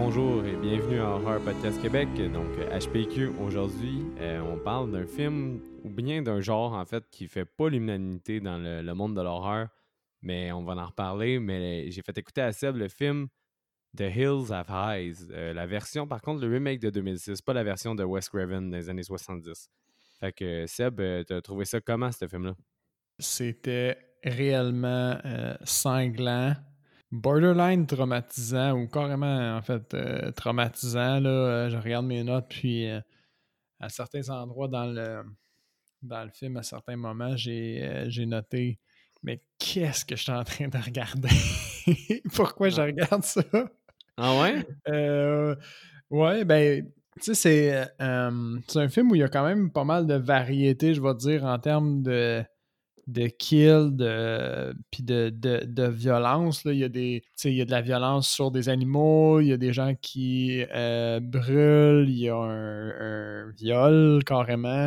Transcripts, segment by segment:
bonjour et bienvenue à Horror Podcast Québec, donc HPQ. Aujourd'hui, on parle d'un film ou bien d'un genre en fait qui fait pas l'unanimité dans le monde de l'horreur, mais on va en reparler. Mais j'ai fait écouter à Seb le film The Hills Have Eyes, la version par contre le remake de 2006, pas la version de Wes Craven des années 70. Fait que Seb, t'as trouvé ça comment ce film-là? C'était réellement cinglant, borderline traumatisant ou carrément en fait traumatisant. Là, je regarde mes notes, puis à certains endroits dans le film, à certains moments, j'ai noté mais qu'est-ce que je suis en train de regarder? Pourquoi je Ah, regarde ça? ah ouais? Euh, ouais, ben, tu sais, c'est un film où il y a quand même pas mal de variété, je vais dire, en termes de kill, puis de violence. Là. Il y a de la violence sur des animaux, il y a des gens qui brûlent, il y a un viol carrément.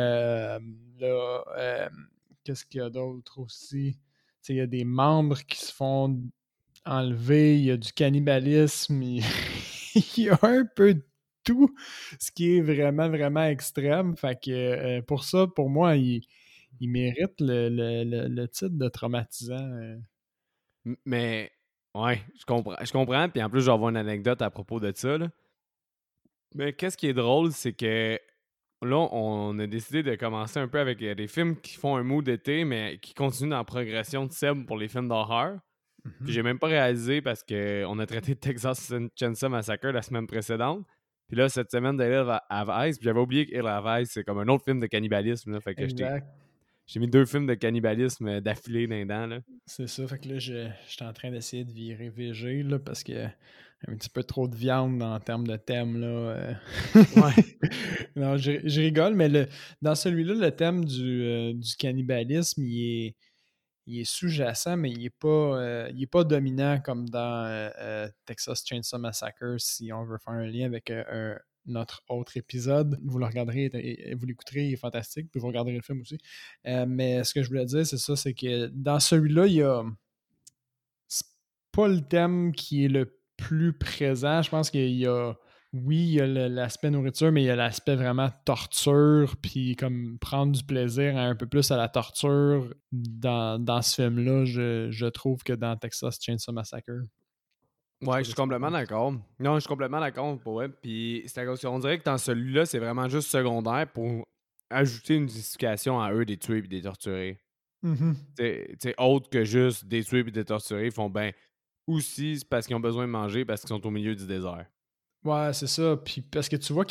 Là, qu'est-ce qu'il y a d'autre aussi? Il y a des membres qui se font enlever, il y a du cannibalisme, il y a un peu de tout, ce qui est vraiment, vraiment extrême. Fait que pour ça, pour moi, il mérite le titre de traumatisant. Mais ouais, je comprends. Puis en plus, je vais avoir une anecdote à propos de ça, là. Mais qu'est-ce qui est drôle, c'est que là, on a décidé de commencer un peu avec des films qui font un mood d'été, mais qui continuent dans la progression de Seb pour les films d'horreur. Puis Mhm. j'ai même pas réalisé parce qu'on a traité de Texas Chainsaw Massacre la semaine précédente. Puis là, cette semaine, de Hill Have Eyes, puis j'avais oublié que Hill Have Eyes, c'est comme un autre film de cannibalisme. Là, fait que Exact. j'ai mis 2 films de cannibalisme d'affilée dans les dents. Là. C'est ça. Fait que là, je suis en train d'essayer de virer VG là, parce que un petit peu trop de viande en termes de thème. Là. Ouais. Non, je rigole, mais dans celui-là, le thème du cannibalisme, il est sous-jacent, mais il est pas dominant comme dans Texas Chainsaw Massacre, si on veut faire un lien avec notre autre épisode. Vous le regarderez, vous l'écouterez, il est fantastique, puis vous regarderez le film aussi. Mais ce que je voulais dire, c'est ça, c'est que dans celui-là, c'est pas le thème qui est le plus présent. Je pense qu'il y a oui, il y a l'aspect nourriture, mais il y a l'aspect vraiment torture, puis comme prendre du plaisir un peu plus à la torture dans ce film-là, je trouve que dans Texas Chainsaw Massacre. Ouais, je suis Qu'est-ce que t'en complètement penses? d'accord. Non, je suis complètement d'accord pour ouais. Puis on dirait que dans celui-là, c'est vraiment juste secondaire pour ajouter une justification à eux des tuer et des torturer. Mhm. Tu sais, autre que juste des tuer et des torturer, ils font ben aussi c'est parce qu'ils ont besoin de manger parce qu'ils sont au milieu du désert. Ouais, c'est ça. Puis parce que tu vois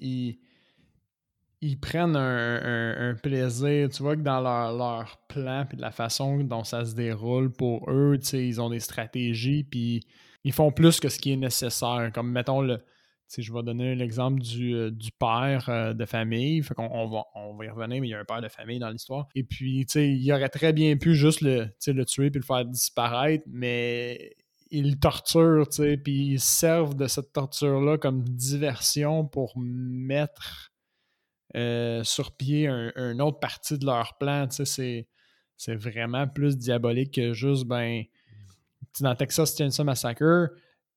qu'ils prennent un plaisir. Tu vois que dans leur plan puis de la façon dont ça se déroule pour eux, tu sais, ils ont des stratégies puis ils font plus que ce qui est nécessaire. Comme mettons je vais donner l'exemple du père de famille. Fait qu'on on va y revenir, mais il y a un père de famille dans l'histoire. Et puis, tu sais, il aurait très bien pu juste le tuer puis le faire disparaître, mais ils le torturent, tu sais, puis ils servent de cette torture-là comme diversion pour mettre sur pied une autre partie de leur plan. Tu sais, c'est vraiment plus diabolique que juste, ben, dans Texas Chainsaw Massacre,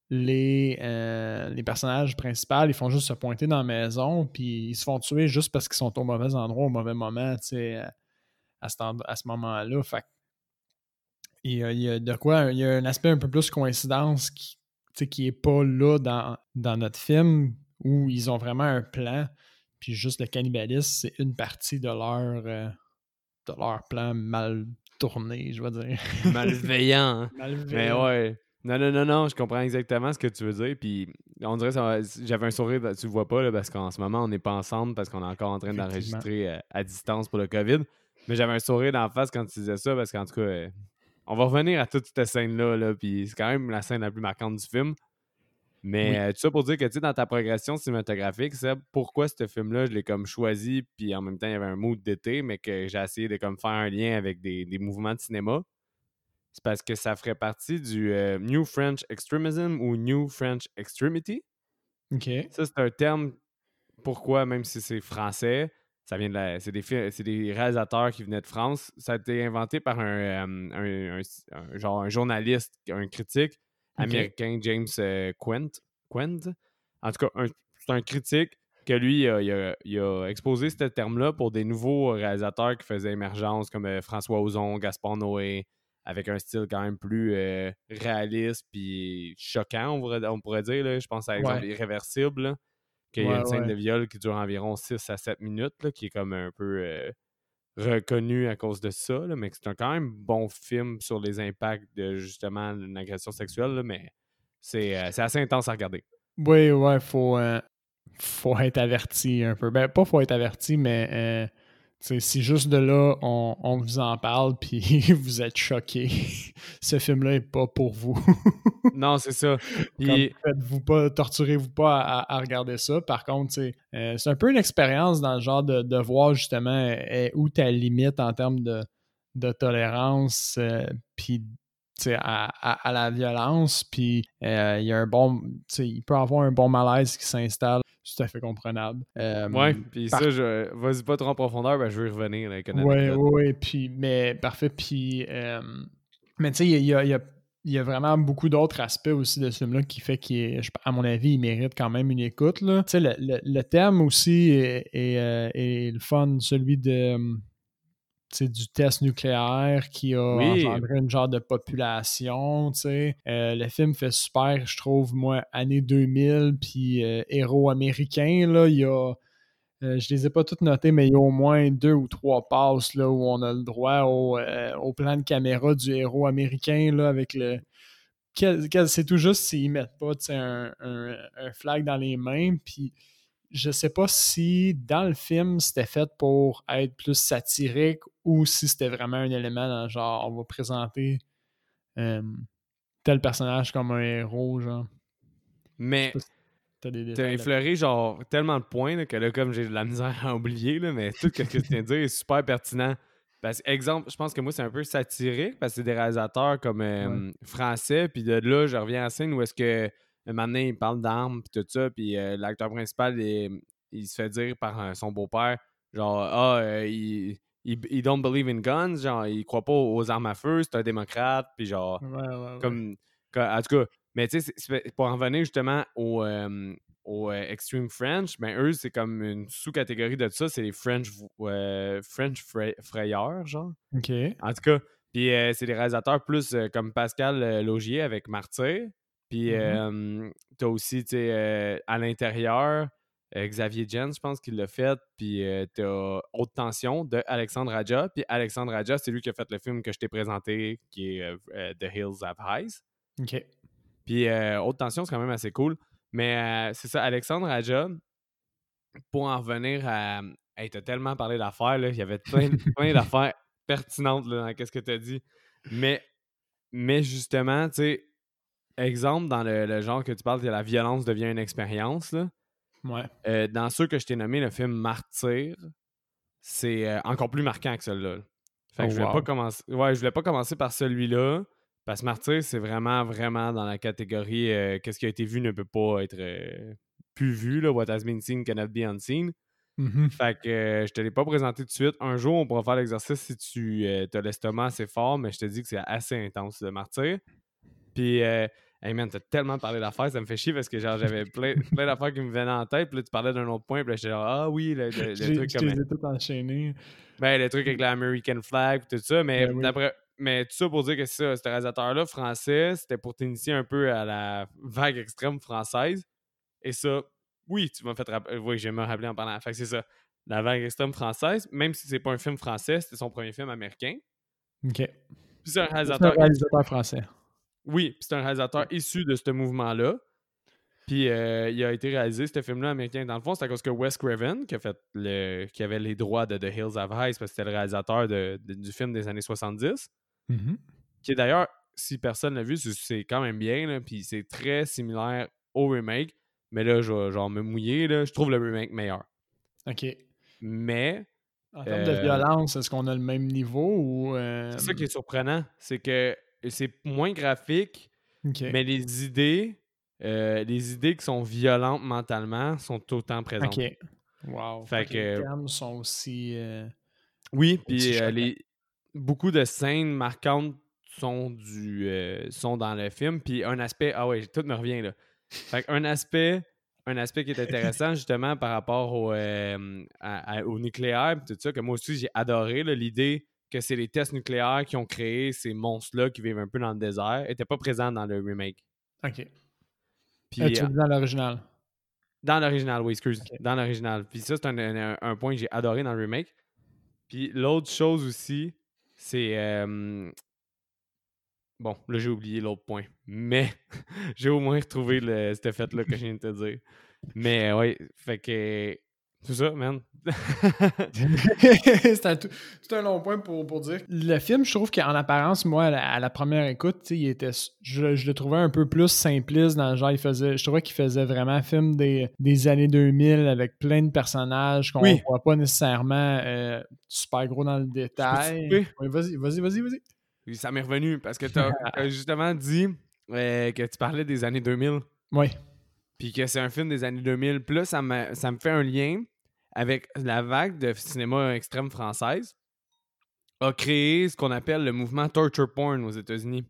les personnages principaux, ils font juste se pointer dans la maison, puis ils se font tuer juste parce qu'ils sont au mauvais endroit, au mauvais moment, tu sais, à ce moment-là. Fait il y a de quoi, il y a un aspect un peu plus coïncidence qui, tu sais, qui est pas là dans notre film, où ils ont vraiment un plan, puis juste le cannibalisme, c'est une partie de leur plan mal tourné, je vais dire. Malveillant, hein? Mais Malveillant. ouais. Non, non, non, non, je comprends exactement ce que tu veux dire. Puis on dirait que j'avais un sourire, tu le vois pas, là, parce qu'en ce moment, on n'est pas ensemble parce qu'on est encore en train Effectivement. d'enregistrer à distance pour le COVID. Mais j'avais un sourire d'en face quand tu disais ça parce qu'en tout cas, on va revenir à toute cette scène-là, là, puis c'est quand même la scène la plus marquante du film. Mais Oui. tout ça pour dire que, tu sais, dans ta progression cinématographique, c'est pourquoi ce film-là, je l'ai comme choisi, puis en même temps, il y avait un mood d'été, mais que j'ai essayé de comme faire un lien avec des mouvements de cinéma. C'est parce que ça ferait partie du New French Extremism ou New French Extremity. OK. Ça, c'est un terme, pourquoi, même si c'est français, ça vient de c'est des réalisateurs qui venaient de France. Ça a été inventé par un genre un journaliste, un critique OK. américain, James Quint. Marquand. En tout cas, c'est un critique que lui, il a exposé ce terme-là pour des nouveaux réalisateurs qui faisaient émergence, comme François Ozon, Gaspard Noé, avec un style quand même plus réaliste puis choquant, on pourrait dire. Là. Je pense à l'exemple Ouais, Irréversible, là, qu'il y a ouais, une scène de ouais. viol qui dure environ 6 à 7 minutes, là, qui est comme un peu reconnu à cause de ça, là, mais c'est quand même bon film sur les impacts de justement une agression sexuelle, là, mais c'est assez intense à regarder. Oui, ouais, faut être averti un peu. Ben, pas faut être averti, mais si juste de là, on vous en parle, puis vous êtes choqué, ce film-là est pas pour vous. Non, c'est ça. Comme Puis, faites-vous pas, torturez-vous pas à regarder ça. Par contre, c'est un peu une expérience dans le genre de voir justement où ta limite en termes de tolérance, puis à la violence, puis il y a un bon, il peut y avoir un bon malaise qui s'installe, c'est tout à fait comprenable. ouais, puis Par ça, vas-y pas trop en profondeur, ben, je veux y revenir là, avec une Ouais, anecdote. ouais, ouais, puis, mais parfait. Puis, mais tu sais, il y a vraiment beaucoup d'autres aspects aussi de ce film-là qui fait à mon avis, il mérite quand même une écoute, là. Tu sais, le thème aussi est le fun, celui tu sais, du test nucléaire qui a Oui, engendré une genre de population, tu sais. Le film fait super, je trouve, moi, année 2000, puis héros américain, là, il y a je les ai pas toutes notées, mais il y a au moins 2 ou 3 passes là, où on a le droit au plan de caméra du héros américain là, avec le. C'est tout juste s'ils mettent pas un flag dans les mains. Puis je sais pas si dans le film c'était fait pour être plus satirique ou si c'était vraiment un élément dans genre on va présenter euh, tel personnage comme un héros, genre. Je sais mais pas si t'as des t'as détails là-dessus. effleuré genre tellement de points là, que là, comme j'ai de la misère à oublier, là, mais tout ce que tu viens de dire est super pertinent. Parce que, exemple, je pense que moi, c'est un peu satirique parce que c'est des réalisateurs comme Ouais. français, puis de là, je reviens à la scène où est-ce que maintenant, il parle d'armes, puis tout ça, puis l'acteur principal, il se fait dire par son beau-père, genre, il don't believe in guns, genre, il croit pas aux armes à feu, c'est un démocrate, puis genre, Ouais, ouais, ouais. comme, en tout cas, mais tu sais, pour en revenir justement au Extreme French, ben eux, c'est comme une sous-catégorie de ça, c'est les French frayeurs, genre. OK. En tout cas, puis c'est des réalisateurs plus comme Pascal Laugier avec Martyr. Puis Mhm. t'as aussi, tu sais, à l'intérieur, Xavier Jens, je pense qu'il l'a fait. Puis t'as Haute Tension de Alexandre Aja. Puis Alexandre Aja, c'est lui qui a fait le film que je t'ai présenté, qui est The Hills Have Eyes. OK. Puis Haute Tension, c'est quand même assez cool. Mais c'est ça, Alexandre Aja, pour en revenir à. Hey, t'as tellement parlé d'affaires, là. Il y avait plein d'affaires pertinentes là, dans ce que t'as dit. Mais, mais justement, tu sais, exemple, dans le genre que tu parles, que la violence devient une expérience, là. Ouais. Dans ceux que je t'ai nommés, le film Martyr, c'est encore plus marquant que celui-là. Fait Oh, que je voulais pas wow. commencer. Ouais, je voulais pas commencer par celui-là. Parce que Martyr, c'est vraiment, vraiment dans la catégorie qu'est-ce qui a été vu ne peut pas être plus vu, là. What has been seen cannot be unseen. Mhm. Fait que je te l'ai pas présenté tout de suite. Un jour, on pourra faire l'exercice si tu as l'estomac assez fort, mais je te dis que c'est assez intense de Martyr. Puis, hey man, t'as tellement parlé d'affaires, ça me fait chier parce que genre j'avais plein d'affaires qui me venaient en tête. Puis là, tu parlais d'un autre point, puis là, j'étais genre, ah oui, le truc Je comme. les ai tous enchaînés. Ben, le truc avec l'American flag, tout ça. Mais Ben oui. d'après. Mais tout ça pour dire que c'est ça, ce réalisateur-là, français, c'était pour t'initier un peu à la vague extrême française. Et ça, oui, tu m'as fait rappeler. Oui, je vais me rappeler en parlant. Fait que c'est ça. La vague extrême française, même si c'est pas un film français, c'était son premier film américain. OK. Puis c'est un C'est un réalisateur issu. réalisateur français. Oui, puis c'est un réalisateur issu de ce mouvement-là. Puis il a été réalisé, ce film-là américain. Dans le fond, c'est à cause que Wes Craven, qui avait les droits de The Hills Have Eyes, parce que c'était le réalisateur du film des années 70, Mhm. qui est d'ailleurs, si personne l'a vu, c'est quand même bien, là, puis c'est très similaire au remake. Mais là, je vais genre me mouiller, là, je trouve le remake meilleur. OK. Mais En termes de euh, violence, est-ce qu'on a le même niveau ou. c'est ça qui est surprenant, c'est que c'est moins graphique, OK. mais les idées qui sont violentes mentalement sont autant OK. présentes. Wow. Fait Fait que les que thèmes sont aussi, oui, aussi puis choquants. beaucoup de scènes marquantes sont dans le film. Puis un aspect, ah ouais, tout me revient là. Fait qu'un un aspect qui est intéressant, justement, par rapport au nucléaire, pis tout ça, que moi aussi, j'ai adoré, là, l'idée que c'est les tests nucléaires qui ont créé ces monstres-là qui vivent un peu dans le désert, n'était pas présent dans le remake. OK. Puis Tu veux dire dans l'original? dans l'original, oui, excuse. OK. Dans l'original. Puis ça, c'est un point que j'ai adoré dans le remake. Puis l'autre chose aussi, c'est... bon, là, j'ai oublié l'autre point. Mais j'ai au moins retrouvé cet effet-là que je viens de te dire. Mais ouais, fait que... C'est ça, man. C'est un long point pour dire. Le film, je trouve qu'en apparence, moi, à la première écoute, je le trouvais un peu plus simpliste dans le genre, je trouvais qu'il faisait vraiment un film des années 2000 avec plein de personnages qu'on Oui, voit pas nécessairement super gros dans le je peux te détail. couper? Oui, vas-y. Oui, ça m'est revenu parce que t'as justement dit que tu parlais des années 2000. Oui. Puis que c'est un film des années 2000. Puis là, ça me fait un lien avec la vague de cinéma extrême française a créé ce qu'on appelle le mouvement torture porn aux États-Unis.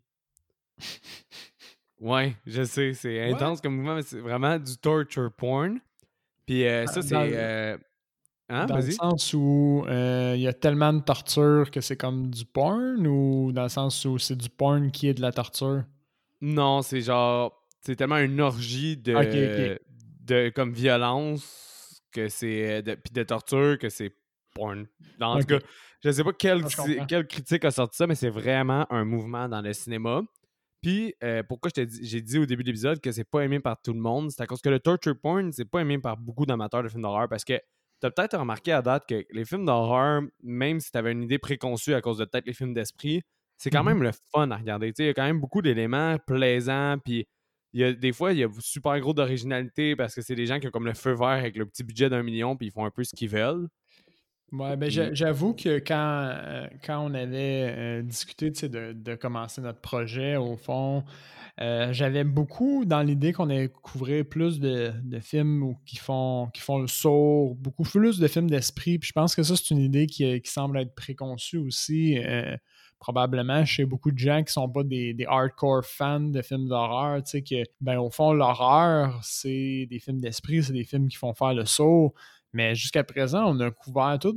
Ouais, je sais, c'est Ouais. intense comme mouvement, mais c'est vraiment du torture porn. Puis ça, Dans, c'est... Hein, dans le vas-y? sens où il y a tellement de torture que c'est comme du porn ou dans le sens où c'est du porn qui est de la torture? Non, c'est genre... C'est tellement une orgie OK. de comme violence que c'est... Puis de torture que c'est porn. En tout OK. cas, je sais pas Ah, je comprends. quelle critique a sorti ça, mais c'est vraiment un mouvement dans le cinéma. Puis, pourquoi j'ai dit au début de l'épisode que c'est pas aimé par tout le monde, c'est à cause que le torture porn, c'est pas aimé par beaucoup d'amateurs de films d'horreur parce que t'as peut-être remarqué à date que les films d'horreur, même si t'avais une idée préconçue à cause de peut-être les films d'esprit, c'est quand Mhm. même le fun à regarder. Tu sais, il y a quand même beaucoup d'éléments plaisants, puis des fois, il y a super gros d'originalité parce que c'est des gens qui ont comme le feu vert avec le petit budget d'1 million, puis ils font un peu ce qu'ils veulent. Ouais, ben Puis, j'avoue que quand on avait discuté de commencer notre projet, au fond, j'avais beaucoup dans l'idée qu'on allait couvrir plus de films qui font le saut, beaucoup plus de films d'esprit. Puis je pense que ça, c'est une idée qui semble être préconçue aussi. Probablement chez beaucoup de gens qui sont pas des hardcore fans de films d'horreur, tu sais, que, ben, au fond, l'horreur, c'est des films d'esprit, c'est des films qui font faire le saut. Mais jusqu'à présent, on a couvert tous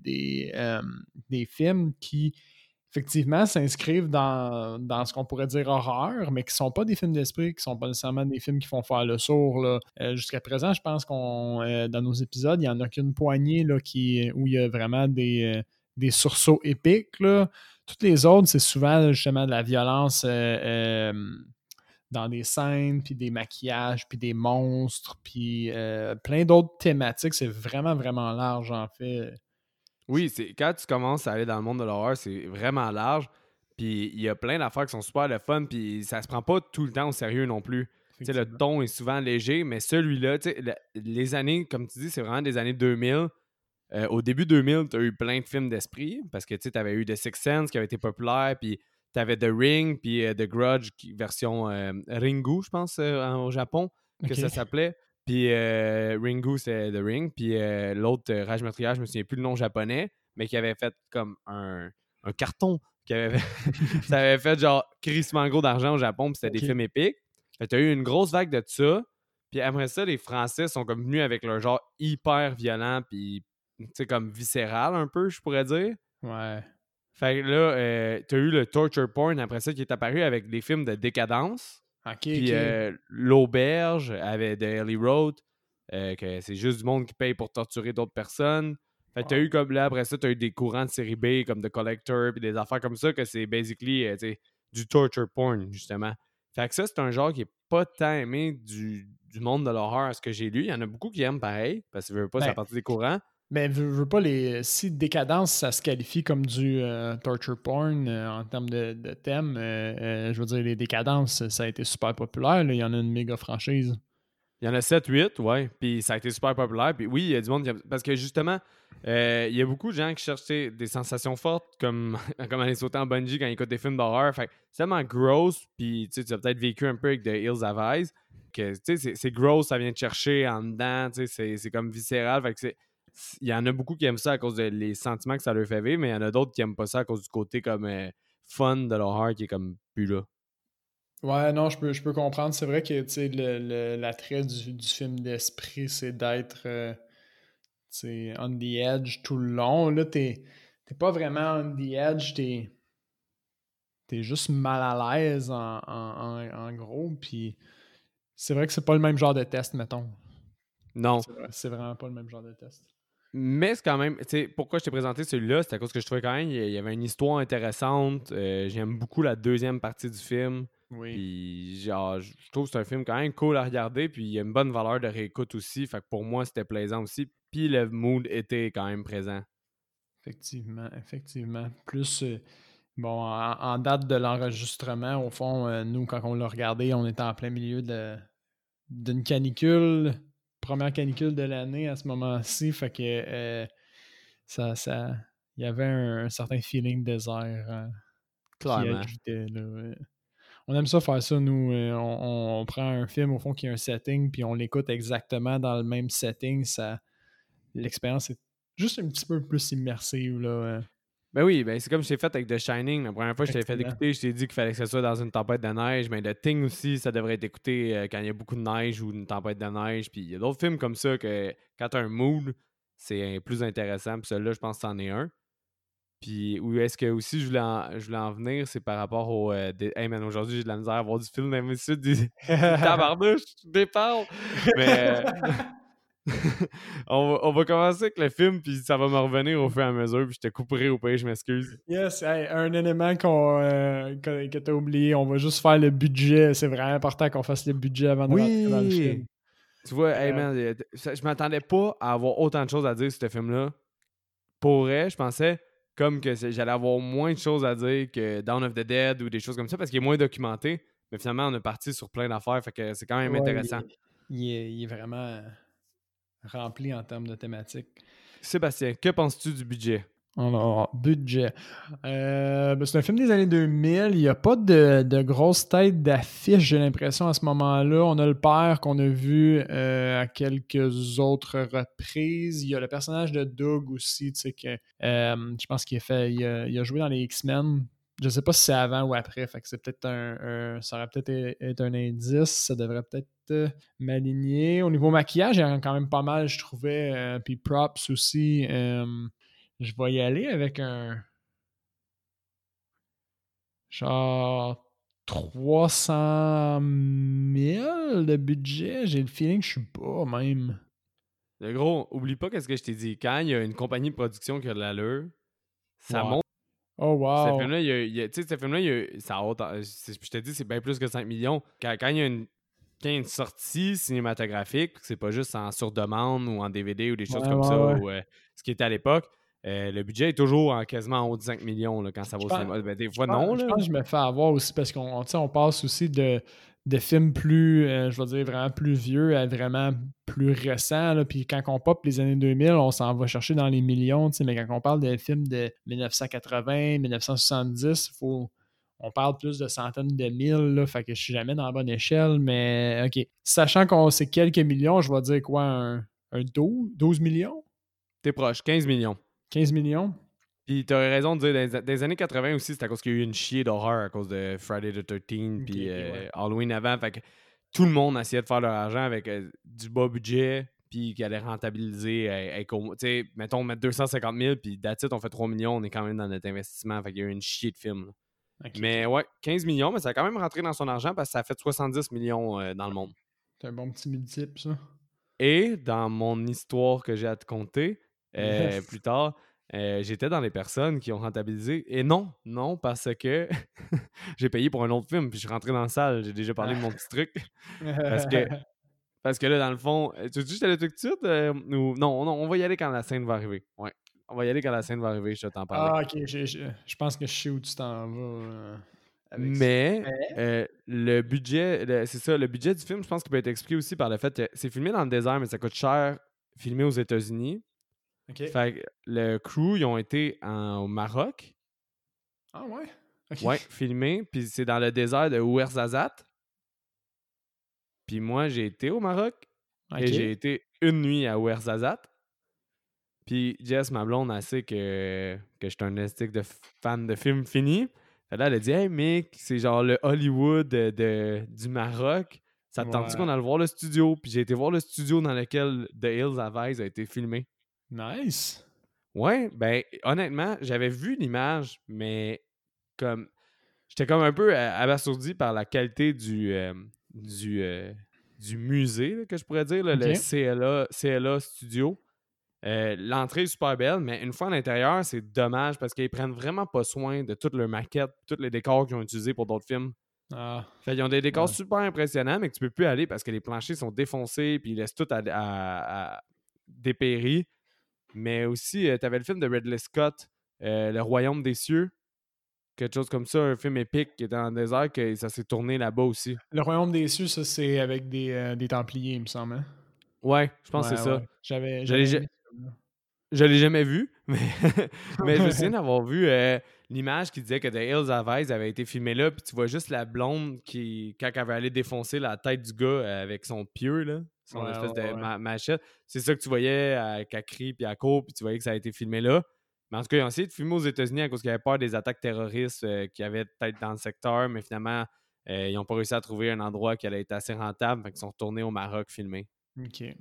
des films qui, effectivement, s'inscrivent dans ce qu'on pourrait dire horreur, mais qui sont pas des films d'esprit, qui sont pas nécessairement des films qui font faire le sourd, là. Jusqu'à présent, je pense qu'on dans nos épisodes, il n'y en a qu'une poignée là, où il y a vraiment des sursauts épiques, là. Toutes les autres, c'est souvent justement de la violence dans des scènes, puis des maquillages, puis des monstres, puis plein d'autres thématiques. C'est vraiment, vraiment large, en fait. oui, c'est quand tu commences à aller dans le monde de l'horreur, c'est vraiment large. Puis il y a plein d'affaires qui sont super le fun, puis ça se prend pas tout le temps au sérieux non plus. Tu sais, le Effectivement. ton est souvent léger, mais celui-là, tu sais, les années, comme tu dis, c'est vraiment des années 2000. Au début 2000, tu as eu plein de films d'esprit, parce que tu avais eu The Sixth Sense qui avait été populaire, puis tu avais The Ring, puis The Grudge, version Ringu, je pense, au Japon, que ça OK. s'appelait. Puis Ringu, c'est The Ring. Puis l'autre, Rage Metriage, je me souviens plus le nom japonais, mais qui avait fait comme un carton. Ça avait fait genre crissement gros d'argent au Japon, puis c'était des OK. films épiques. Fait que t'as eu une grosse vague de ça. Puis après ça, les Français sont comme venus avec leur genre hyper violent, puis tu sais, comme viscéral un peu, je pourrais dire. Ouais. Fait que là, t'as eu le torture porn après ça qui est apparu avec des films de décadence. OK, Puis OK. l'auberge avait de Ellie Road, que c'est juste du monde qui paye pour torturer d'autres personnes. Fait que t'as Wow. eu comme là, après ça, t'as eu des courants de série B comme The Collector, puis des affaires comme ça, que c'est basically tu sais, du torture porn, justement. Fait que ça, c'est un genre qui est pas tant aimé du monde de l'horreur à ce que j'ai lu. Il y en a beaucoup qui aiment pareil, parce qu'ils veulent pas, ça Ben, partie des courants. veux pas si décadence, ça se qualifie comme du torture porn en termes de thème, je veux dire, les décadences, ça a été super populaire, là. Il y en a une méga franchise. Il y en a 7 8 ouais. Puis ça a été super populaire. Puis oui, il y a du monde qui parce que justement, il y a beaucoup de gens qui cherchent des sensations fortes, comme, comme aller sauter en bungee quand ils écoutent des films d'horreur. Fait que c'est tellement gross. Puis tu as peut-être vécu un peu avec The Hills Have Eyes. Que c'est gross, ça vient te chercher en dedans. C'est comme viscéral. Fait que il y en a beaucoup qui aiment ça à cause des sentiments que ça leur fait vivre, mais il y en a d'autres qui aiment pas ça à cause du côté comme fun de l'horreur qui est comme plus là. Ouais, non, je peux comprendre. C'est vrai que, tu sais, l'attrait du film d'esprit, c'est d'être, tu sais, on the edge tout le long. Là, t'es pas vraiment on the edge, t'es juste mal à l'aise en gros. Puis c'est vrai que c'est pas le même genre de test, mettons. Non. C'est vraiment pas le même genre de test. Mais c'est quand même, tu sais, pourquoi je t'ai présenté celui-là, c'est à cause que je trouvais quand même il y avait une histoire intéressante. J'aime beaucoup la deuxième partie du film. Oui, Puis, genre, je trouve que c'est un film quand même cool à regarder. Puis, il y a une bonne valeur de réécoute aussi. Fait que pour moi, c'était plaisant aussi. Puis, le mood était quand même présent. effectivement, effectivement. Plus, bon, en date de l'enregistrement, au fond, nous, quand on l'a regardé, on était en plein milieu d'une canicule, première canicule de l'année à ce moment-ci. Fait que il y avait un certain feeling désert qui Clairement. ajoutait, là. On aime ça faire ça, nous. On prend un film, au fond, qui a un setting, puis on l'écoute exactement dans le même setting. L'expérience est juste un petit peu plus immersive, là. Ben oui, ben c'est comme je t'ai fait avec The Shining. La première fois que je t'avais fait Effectivement. écouter, je t'ai dit qu'il fallait que ce soit dans une tempête de neige. Mais The Thing aussi, ça devrait être écouté quand il y a beaucoup de neige ou une tempête de neige. Puis il y a d'autres films comme ça que quand t'as un mood, c'est plus intéressant. Puis celui-là, je pense que c'en est un. Puis où est-ce que aussi je voulais en venir, c'est par rapport au. Hey man, aujourd'hui j'ai de la misère à voir du film dans mes études, du tabarnouche, je déparle. Mais on va commencer avec le film, puis ça va me revenir au fur et à mesure, puis je te couperai au pays, je m'excuse. Yes, hey, un élément que tu as oublié, on va juste faire le budget. C'est vraiment important qu'on fasse le budget avant de rentrer dans le Oui! film. Tu vois, hey Euh, man, je m'attendais pas à avoir autant de choses à dire sur ce film-là. Pour vrai, je pensais comme que j'allais avoir moins de choses à dire que Dawn of the Dead ou des choses comme ça, parce qu'il est moins documenté. Mais finalement, on est parti sur plein d'affaires, fait que c'est quand même ouais, intéressant. il est vraiment rempli en termes de thématiques. Sébastien, que penses-tu du budget? Alors, budget. Ben, c'est un film des années 2000. Il n'y a pas de grosse tête d'affiche, j'ai l'impression, à ce moment-là. On a le père qu'on a vu à quelques autres reprises. Il y a le personnage de Doug aussi, tu sais, que je pense il a joué dans les X-Men. Je sais pas si c'est avant ou après, fait que c'est peut-être ça aurait peut-être été un indice. Ça devrait peut-être m'aligner. Au niveau maquillage, il y en a quand même pas mal, je trouvais. Puis props aussi. Je vais y aller avec un genre 300 000 de budget. J'ai le feeling que je suis pas même. Le gros, oublie pas qu'est-ce que je t'ai dit. Quand il y a une compagnie de production qui a de l'allure, ça Ouais. monte. Oh Ce wow. film-là, tu sais, ce film-là, ça a je te dis, c'est bien plus que 5 millions. Quand il y a quand il y a une sortie cinématographique, c'est pas juste en sur-demande ou en DVD ou des choses Ouais, comme ouais, ça, ouais. ou ce qui était à l'époque, le budget est toujours quasiment en haut de 5 millions là, quand ça va Je au pense, cinéma. Ben, des je fois, non, pense, je là. pense que je me fais avoir aussi parce qu'on tu sais, on passe aussi de films plus, je vais dire vraiment plus vieux à vraiment plus récents. Là. Puis quand on pop les années 2000, on s'en va chercher dans les millions. Tu sais, mais quand on parle de films de 1980, 1970, on parle plus de centaines de mille. Là, fait que je suis jamais dans la bonne échelle. Mais OK. Sachant qu'on sait quelques millions, je vais dire quoi, un 12 millions? T'es proche, 15 millions. 15 millions? Puis t'as raison de dire, dans les années 80 aussi, c'est à cause qu'il y a eu une chier d'horreur à cause de Friday the 13 OK, puis OK, ouais. Halloween avant. Fait que tout le monde essayait de faire leur argent avec du bas budget, puis qui allait rentabiliser. Tu sais, mettons, mettre 250 000, puis that's it, on fait 3 millions, on est quand même dans notre investissement. Fait qu'il y a eu une chier de film. Là. OK, OK. Mais ouais, 15 millions, mais ça a quand même rentré dans son argent parce que ça a fait 70 millions dans le monde. C'est un bon petit multiple, ça. Et dans mon histoire que j'ai à te conter Yes. plus tard, j'étais dans les personnes qui ont rentabilisé. Et non, non, parce que j'ai payé pour un autre film, puis je suis rentré dans la salle. J'ai déjà parlé de mon petit truc. Parce que, parce que là, dans le fond, tu veux que je te le truc tout de suite? Ou... Non, non, on va y aller quand la scène va arriver. Ouais. On va y aller quand la scène va arriver, je vais t'en parler. Ah, ok, je pense que je sais où tu t'en vas avec ça. Mais Mais, le budget, c'est ça, le budget du film, je pense qu'il peut être expliqué aussi par le fait que c'est filmé dans le désert, mais ça coûte cher filmer aux États-Unis. ok. Fait que le crew, ils ont été au Maroc, Ah ouais? Ok. ouais, filmé, puis c'est dans le désert de Ouarzazate. Puis moi, j'ai été au Maroc et j'ai Ok. été une nuit à Ouarzazate. Puis Jess, ma blonde, elle sait que je suis un estique de fan de films finis. Fait là, elle a dit « Hey, Mick, c'est genre le Hollywood du Maroc. Ça te tente-tu Ouais. qu'on aille voir le studio? » Puis j'ai été voir le studio dans lequel The Hills Have Eyes a été filmé. Nice. Ouais, ben honnêtement, j'avais vu l'image, mais comme j'étais comme un peu abasourdi par la qualité du, euh, du musée, là, que je pourrais dire, là, OK. le CLA Studio. L'entrée est super belle, mais une fois à l'intérieur, c'est dommage parce qu'ils prennent vraiment pas soin de toutes leurs maquettes, tous les décors qu'ils ont utilisés pour d'autres films. Ah, Fait qu'ils ont des décors ouais. super impressionnants, mais que tu peux plus aller parce que les planchers sont défoncés puis ils laissent tout à dépérir. Mais aussi, tu avais le film de Ridley Scott, Le Royaume des cieux, quelque chose comme ça, un film épique qui était dans le désert, que ça s'est tourné là-bas aussi. Le Royaume des cieux, ça, c'est avec des Templiers, il me semble, hein? Ouais, je pense que Ouais, c'est ça. ouais. J'avais Je l'ai, j'avais ja- aimé ce film-là. je l'ai jamais vu, mais, mais je me souviens d'avoir vu l'image qui disait que The Hills Have Eyes avait été filmé là, puis tu vois juste la blonde qui, quand elle avait allé défoncer la tête du gars avec son pieu, là, son Ouais, espèce ouais, de ouais. machette, c'est ça que tu voyais qu'elle crie puis elle court, puis tu voyais que ça a été filmé là. Mais en tout cas, ils ont essayé de filmer aux États-Unis à cause qu'ils avaient peur des attaques terroristes qu'il y avait peut-être dans le secteur, mais finalement, ils n'ont pas réussi à trouver un endroit qui allait être assez rentable, fait qu'ils sont retournés au Maroc filmer. OK.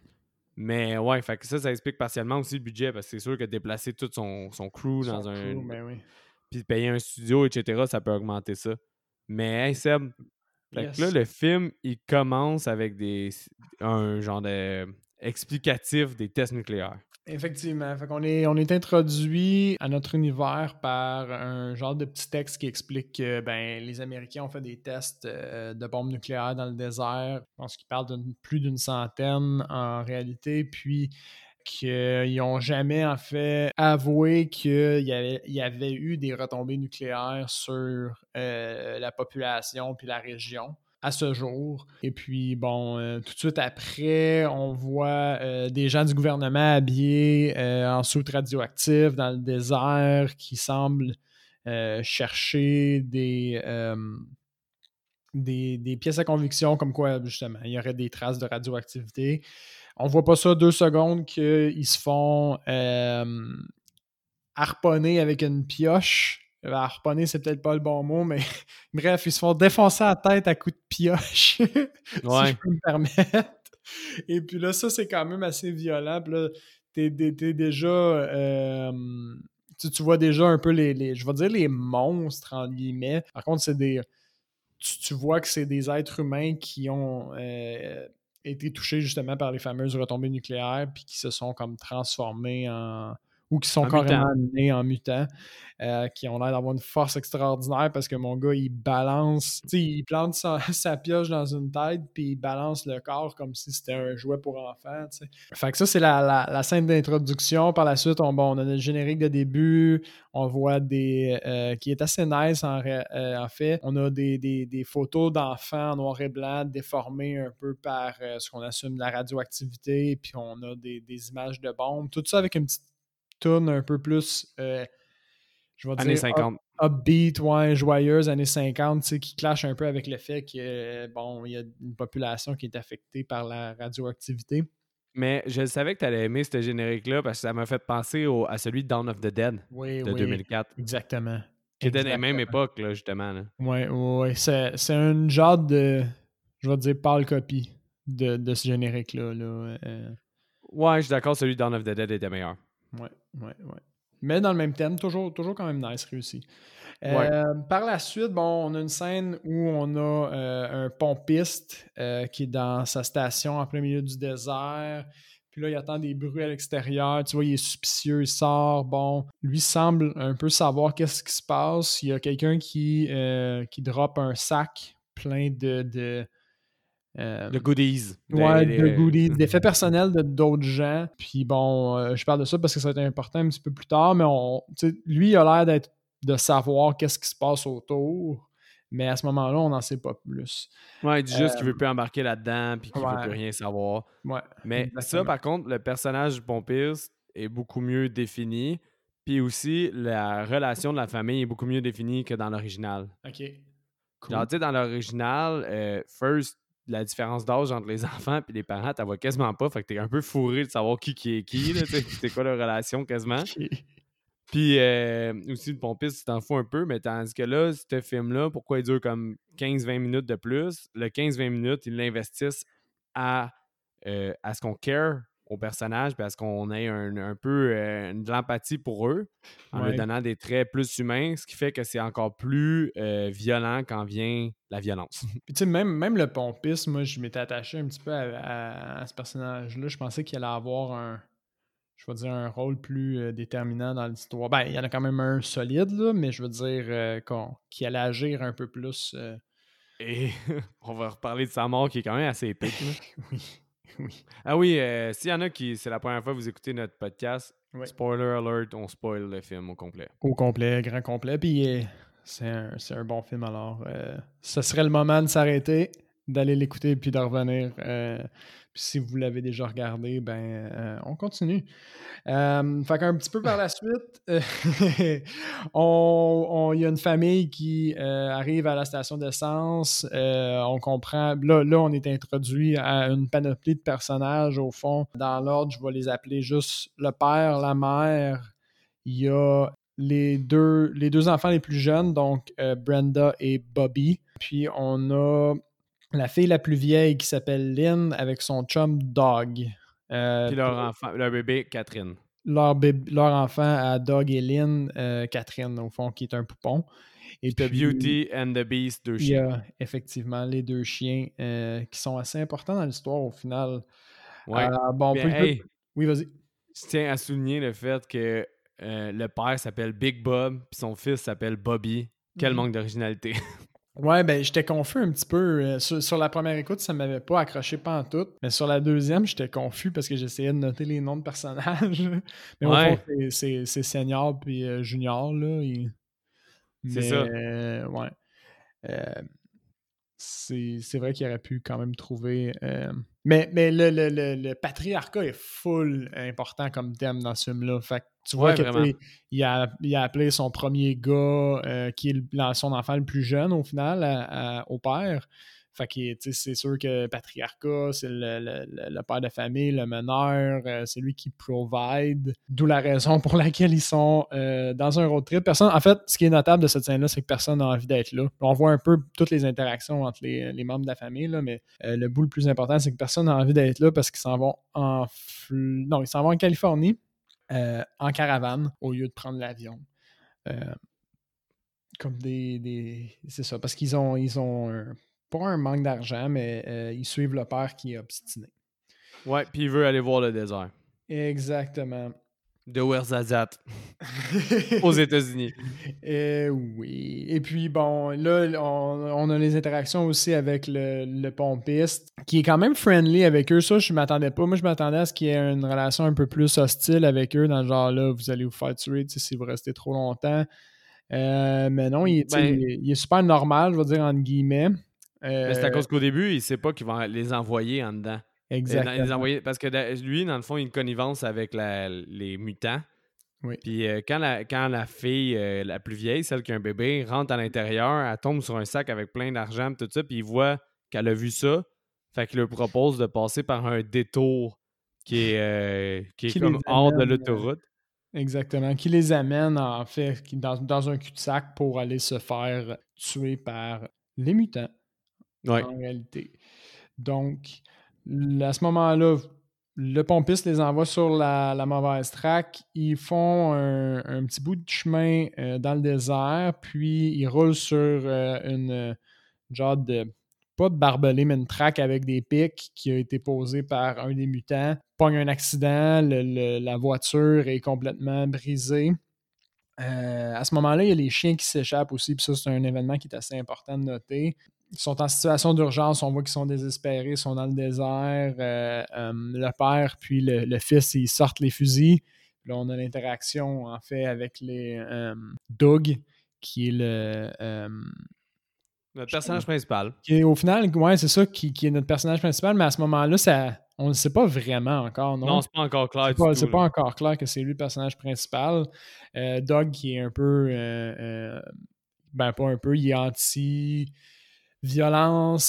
Mais ouais, fait que ça explique partiellement aussi le budget, parce que c'est sûr que déplacer tout son crew Son dans un. crew, ben oui. Puis payer un studio, etc., ça peut augmenter ça. Mais hey Seb, fait que là, Yes. le film, il commence avec un genre de explicatif des tests nucléaires. Effectivement. Fait qu'on on est introduit à notre univers par un genre de petit texte qui explique que ben, les Américains ont fait des tests de bombes nucléaires dans le désert. Je pense qu'ils parlent de plus d'une centaine en réalité. Puis qu'ils n'ont jamais en fait avoué qu'il y avait eu des retombées nucléaires sur la population puis la région à ce jour. Et puis, bon, tout de suite après, on voit des gens du gouvernement habillés en soute radioactif dans le désert qui semblent chercher des pièces à conviction comme quoi, justement, il y aurait des traces de radioactivité. On voit pas ça 2 secondes qu'ils se font harponner avec une pioche. Harponner, c'est peut-être pas le bon mot, mais bref, ils se font défoncer la tête à coups de pioche, si je Ouais. peux me permettre. Et puis là, ça, c'est quand même assez violent. Puis là, t'es déjà... tu vois déjà un peu je vais dire les monstres, en guillemets. Par contre, c'est des... Tu vois que c'est des êtres humains qui ont été touchés justement par les fameuses retombées nucléaires puis qui se sont comme transformés ou qui sont En mutant. carrément nés en mutants, qui ont l'air d'avoir une force extraordinaire parce que mon gars, il balance, tu sais, il plante sa pioche dans une tête puis il balance le corps comme si c'était un jouet pour enfants, tu sais. Fait que ça, c'est la scène d'introduction. Par la suite, on a le générique de début, on voit qui est assez nice en fait. On a des photos d'enfants en noir et blanc déformées un peu par ce qu'on assume de la radioactivité, puis on a des images de bombes. Tout ça avec une petite tourne un peu plus, je vais Années dire, 50. upbeat, ouais, joyeuse, années 50, tu sais, qui clash un peu avec le fait que, bon, il y a une population qui est affectée par la radioactivité. Mais je savais que tu allais aimer ce générique-là parce que ça m'a fait penser à celui de Dawn of the Dead Oui, de oui, 2004, exactement. qui était dans les mêmes Exactement. époques, là, justement. Là. Ouais, ouais, ouais. C'est un genre de, je vais dire, pâle copie de ce générique-là. Là. Ouais, je suis d'accord, celui de Dawn of the Dead était meilleur. Ouais, ouais, ouais. Mais dans le même thème, toujours quand même nice, réussi. Ouais. Par la suite, bon, on a une scène où on a un pompiste qui est dans sa station en plein milieu du désert. Puis là, il attend des bruits à l'extérieur. Tu vois, il est suspicieux, il sort. Bon, lui semble un peu savoir qu'est-ce qui se passe. Il y a quelqu'un qui drop un sac plein The Goodies. ouais, de goodies, d'effets personnels de d'autres gens. Puis bon, je parle de ça parce que ça va être important un petit peu plus tard, mais lui, il a l'air de savoir qu'est-ce qui se passe autour, mais à ce moment-là, on n'en sait pas plus. Ouais, il dit juste qu'il veut plus embarquer là-dedans puis qu'il veut plus Ouais, rien savoir. ouais, Mais ça, exactement. par contre, le personnage du pompiste est beaucoup mieux défini. Puis aussi, la relation de la famille est beaucoup mieux définie que dans l'original. OK. Genre, Cool. tu sais, dans l'original, First, la différence d'âge entre les enfants et les parents, t'as vois quasiment pas. Fait que t'es un peu fourré de savoir qui est qui, là, tu sais, c'est quoi leur relation quasiment. OK. Puis aussi, le pompiste, tu t'en fous un peu, mais tandis que là, ce film-là, pourquoi il dure comme 15-20 minutes de plus? Le 15-20 minutes, ils l'investissent à ce qu'on care aux personnages, puis à ce qu'on ait un peu de l'empathie pour eux, en leur Ouais. donnant des traits plus humains, ce qui fait que c'est encore plus violent quand vient la violence. Puis tu sais, même le pompiste, moi, je m'étais attaché un petit peu à ce personnage-là. Je pensais qu'il allait avoir je vais dire, un rôle plus déterminant dans l'histoire. Ben, il y en a quand même un solide, là, mais je veux dire qu'il allait agir un peu plus. Et on va reparler de sa mort qui est quand même assez épique, là. Oui, oui, Ah oui, s'il y en a qui, c'est la première fois que vous écoutez notre podcast, oui. spoiler alert, on spoil le film au complet. Au complet, grand complet. Puis c'est un bon film, alors ce serait le moment de s'arrêter, d'aller l'écouter, puis de revenir. Puis si vous l'avez déjà regardé, ben on continue. Fait qu'un petit peu par la suite, il y a une famille qui arrive à la station d'essence. On comprend. Là, on est introduit à une panoplie de personnages, au fond. Dans l'ordre, je vais les appeler juste le père, la mère. Il y a les deux enfants les plus jeunes, donc Brenda et Bobby. Puis on a la fille la plus vieille qui s'appelle Lynn avec son chum Dog. Puis leur enfant, leur bébé, Catherine. Leur enfant à Dog et Lynn, Catherine, au fond, qui est un poupon. Et Puis t'as puis, Beauty and the Beast, 2 il y chiens. a effectivement les deux chiens qui sont assez importants dans l'histoire au final. Ouais. Bon, on Bien, peut... hey, Oui, vas-y. je tiens à souligner le fait que le père s'appelle Big Bob, puis son fils s'appelle Bobby. Quel manque d'originalité. Ouais, ben j'étais confus un petit peu. Sur la première écoute, ça m'avait pas accroché pantoute. Mais sur la deuxième, j'étais confus parce que j'essayais de noter les noms de personnages. Mais au fond, Ouais, c'est Senior puis Junior, là. c'est Mais, ça. ouais. Euh, c'est vrai qu'il aurait pu quand même trouver. Mais le patriarcat est full important comme thème dans ce film-là. Fait que tu vois Ouais, que vraiment. il a appelé son premier gars, qui est son enfant le plus jeune au final, au père. Fait que c'est sûr que patriarcat, c'est le père de famille, le meneur, c'est lui qui provide. D'où la raison pour laquelle ils sont dans un road trip. En fait, ce qui est notable de cette scène-là, c'est que personne n'a envie d'être là. On voit un peu toutes les interactions entre les membres de la famille, là, mais le bout le plus important, c'est que personne n'a envie d'être là parce qu'ils s'en vont ils s'en vont en Californie en caravane au lieu de prendre l'avion. Comme c'est ça, parce qu'ils ont pas un manque d'argent, mais ils suivent le père qui est obstiné. Ouais, puis il veut aller voir le désert Exactement. de Ouarzazate aux États-Unis. Oui. Et puis, bon, là, on a les interactions aussi avec le pompiste, qui est quand même friendly avec eux. Ça, je m'attendais pas. Moi, je m'attendais à ce qu'il y ait une relation un peu plus hostile avec eux, dans le genre, là, vous allez vous faire tuer si vous restez trop longtemps. Mais non, Ben, il est super normal, je vais dire, entre guillemets. mais c'est à Euh, cause qu'au début, il sait pas qu'il va les envoyer en dedans. Les exactement. envoyer, parce que lui, dans le fond, il a une connivence avec les mutants. Oui. Puis quand la fille, la plus vieille, celle qui a un bébé, rentre à l'intérieur, elle tombe sur un sac avec plein d'argent, tout ça, puis il voit qu'elle a vu ça. Fait qu'il lui propose de passer par un détour qui est Qui les comme hors de amène, l'autoroute. exactement. Qui les amène, en fait, dans un cul-de-sac pour aller se faire tuer par les mutants, Ouais. en réalité. Donc, à ce moment-là, le pompiste les envoie sur la mauvaise track. Ils font un petit bout de chemin dans le désert, puis ils roulent sur une genre de, pas de barbelé, mais une traque avec des pics qui a été posée par un des mutants. Pogne un accident, la voiture est complètement brisée. À ce moment-là, il y a les chiens qui s'échappent aussi, puis ça, c'est un événement qui est assez important de noter. Ils sont en situation d'urgence, on voit qu'ils sont désespérés, ils sont dans le désert. Le père puis le fils, ils sortent les fusils. Là, on a l'interaction, en fait, avec les Doug, qui est Notre personnage principal. au final, ouais, c'est ça qui est notre personnage principal, mais à ce moment-là, on ne sait pas vraiment encore, non? Non, c'est pas encore clair du C'est tout, pas là. encore clair que c'est lui le personnage principal. Doug, qui est un peu. Ben, pas un peu, il est anti-violence,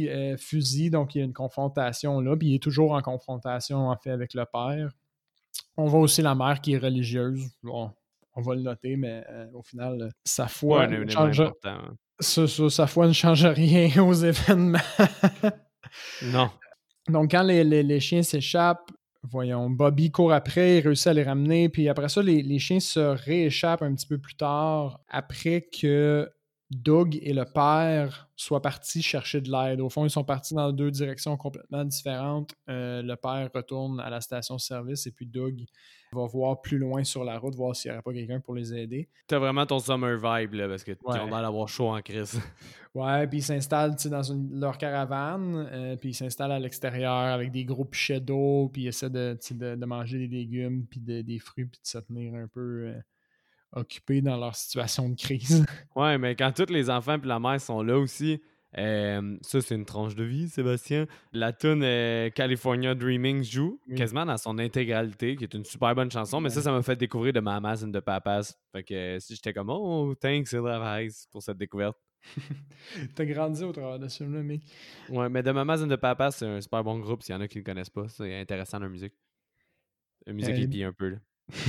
anti-fusil, donc il y a une confrontation là, puis il est toujours en confrontation, en fait, avec le père. On voit aussi la mère qui est religieuse. Bon, on va le noter, mais au final, sa C'est pas foi un ne élément change, important. Hein. sa foi ne change rien aux événements. Non. Donc, quand les chiens s'échappent, voyons, Bobby court après, il réussit à les ramener, puis après ça, les chiens se rééchappent un petit peu plus tard, après que Doug et le père soient partis chercher de l'aide. Au fond, ils sont partis dans deux directions complètement différentes. Le père retourne à la station-service et puis Doug va voir plus loin sur la route, voir s'il n'y aurait pas quelqu'un pour les aider. T'as vraiment ton summer vibe, là, parce qu'ils ont Ouais. l'air d'avoir chaud en crise. Ouais, puis ils s'installent dans leur caravane, puis ils s'installent à l'extérieur avec des gros pichets d'eau, puis ils essaient de manger des légumes, puis des fruits, puis de se tenir un peu occupés dans leur situation de crise. Ouais, mais quand tous les enfants et la mère sont là aussi, ça, c'est une tranche de vie, Sébastien. La tune California Dreaming joue Oui. quasiment dans son intégralité, qui est une super bonne chanson, mais Ouais. ça m'a fait découvrir de Mamas and the Papas. Fait que si j'étais comme, oh, thanks, Hilarize, pour cette découverte. T'as grandi au travers de ce film-là, mec. Ouais, mais The Mamas and the Papas, c'est un super bon groupe s'il y en a qui ne le connaissent pas. C'est intéressant leur musique. La musique Euh, hippie un peu, là.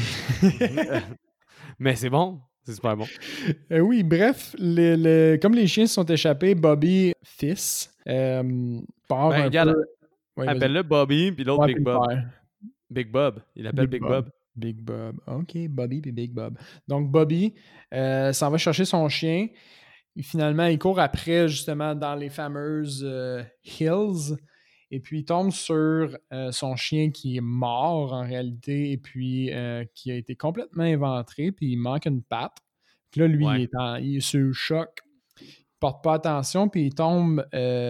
Mais c'est bon, c'est super bon. oui, bref, comme les chiens se sont échappés, Bobby, fils, part Ben, un regarde, peu... Ouais, vas-y. appelle-le Bobby, puis l'autre Ouais, Big puis le Bob. père. Big Bob. Il l'appelle Big Big Bob. Bob. Big Bob. OK, Bobby puis Big Bob. Donc, Bobby s'en va chercher son chien. Et finalement, il court après, justement, dans les fameuses hills. Et puis, il tombe sur son chien qui est mort, en réalité, et puis qui a été complètement éventré, puis il manque une patte. Puis là, lui, Ouais. il est sur le choc. Il porte pas attention, puis il tombe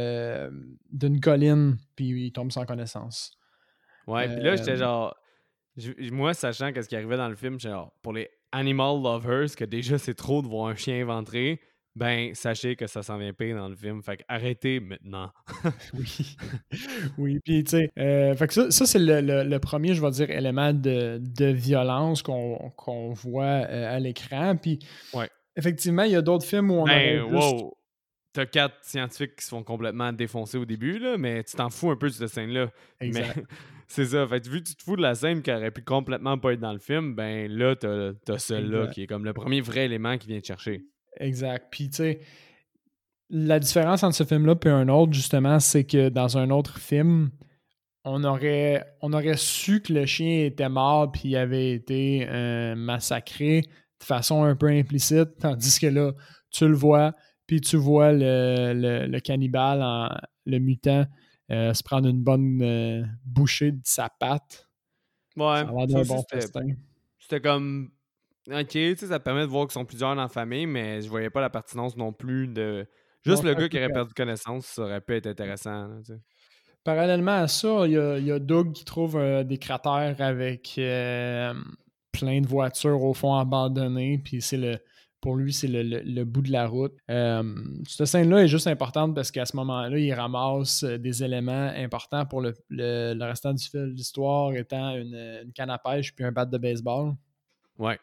d'une colline, puis il tombe sans connaissance. Ouais, puis là, j'étais genre... moi, sachant qu'est-ce qui arrivait dans le film, j'étais genre, pour les animal lovers, que déjà c'est trop de voir un chien éventré, ben, sachez que ça s'en vient pire dans le film. Fait que arrêtez maintenant. Oui. Oui, puis tu sais, fait que ça c'est le premier, je vais dire, élément de violence qu'on voit à l'écran. Puis Ouais. effectivement, il y a d'autres films où on aurait Ben, juste. wow! T'as 4 scientifiques qui se font complètement défoncer au début, là, mais tu t'en fous un peu de cette scène-là. Mais Exact. c'est ça. Fait que vu que tu te fous de la scène qui aurait pu complètement pas être dans le film, ben là, t'as celui-là Exact. qui est comme le premier vrai élément qui vient te chercher. Exact. Puis tu sais, la différence entre ce film-là et un autre, justement, c'est que dans un autre film, on aurait su que le chien était mort puis avait été massacré de façon un peu implicite, tandis que là, tu le vois, puis tu vois le cannibale, le mutant, se prendre une bonne bouchée de sa patte. Ouais, Ça a l'air ça d'un aussi, bon festin. c'était comme... Ok, tu sais, ça te permet de voir qu'ils sont plusieurs dans la famille, mais je voyais pas la pertinence non plus de... Non, Juste le c'est un gars peu qui aurait plate. perdu connaissance, ça aurait pu être intéressant. Là, tu sais. Parallèlement à ça, il y a Doug qui trouve des cratères avec plein de voitures au fond abandonnées, puis pour lui, c'est le bout de la route. Cette scène-là est juste importante parce qu'à ce moment-là, il ramasse des éléments importants pour le restant du fil de l'histoire, étant une canne à pêche puis un bat de baseball. Ouais.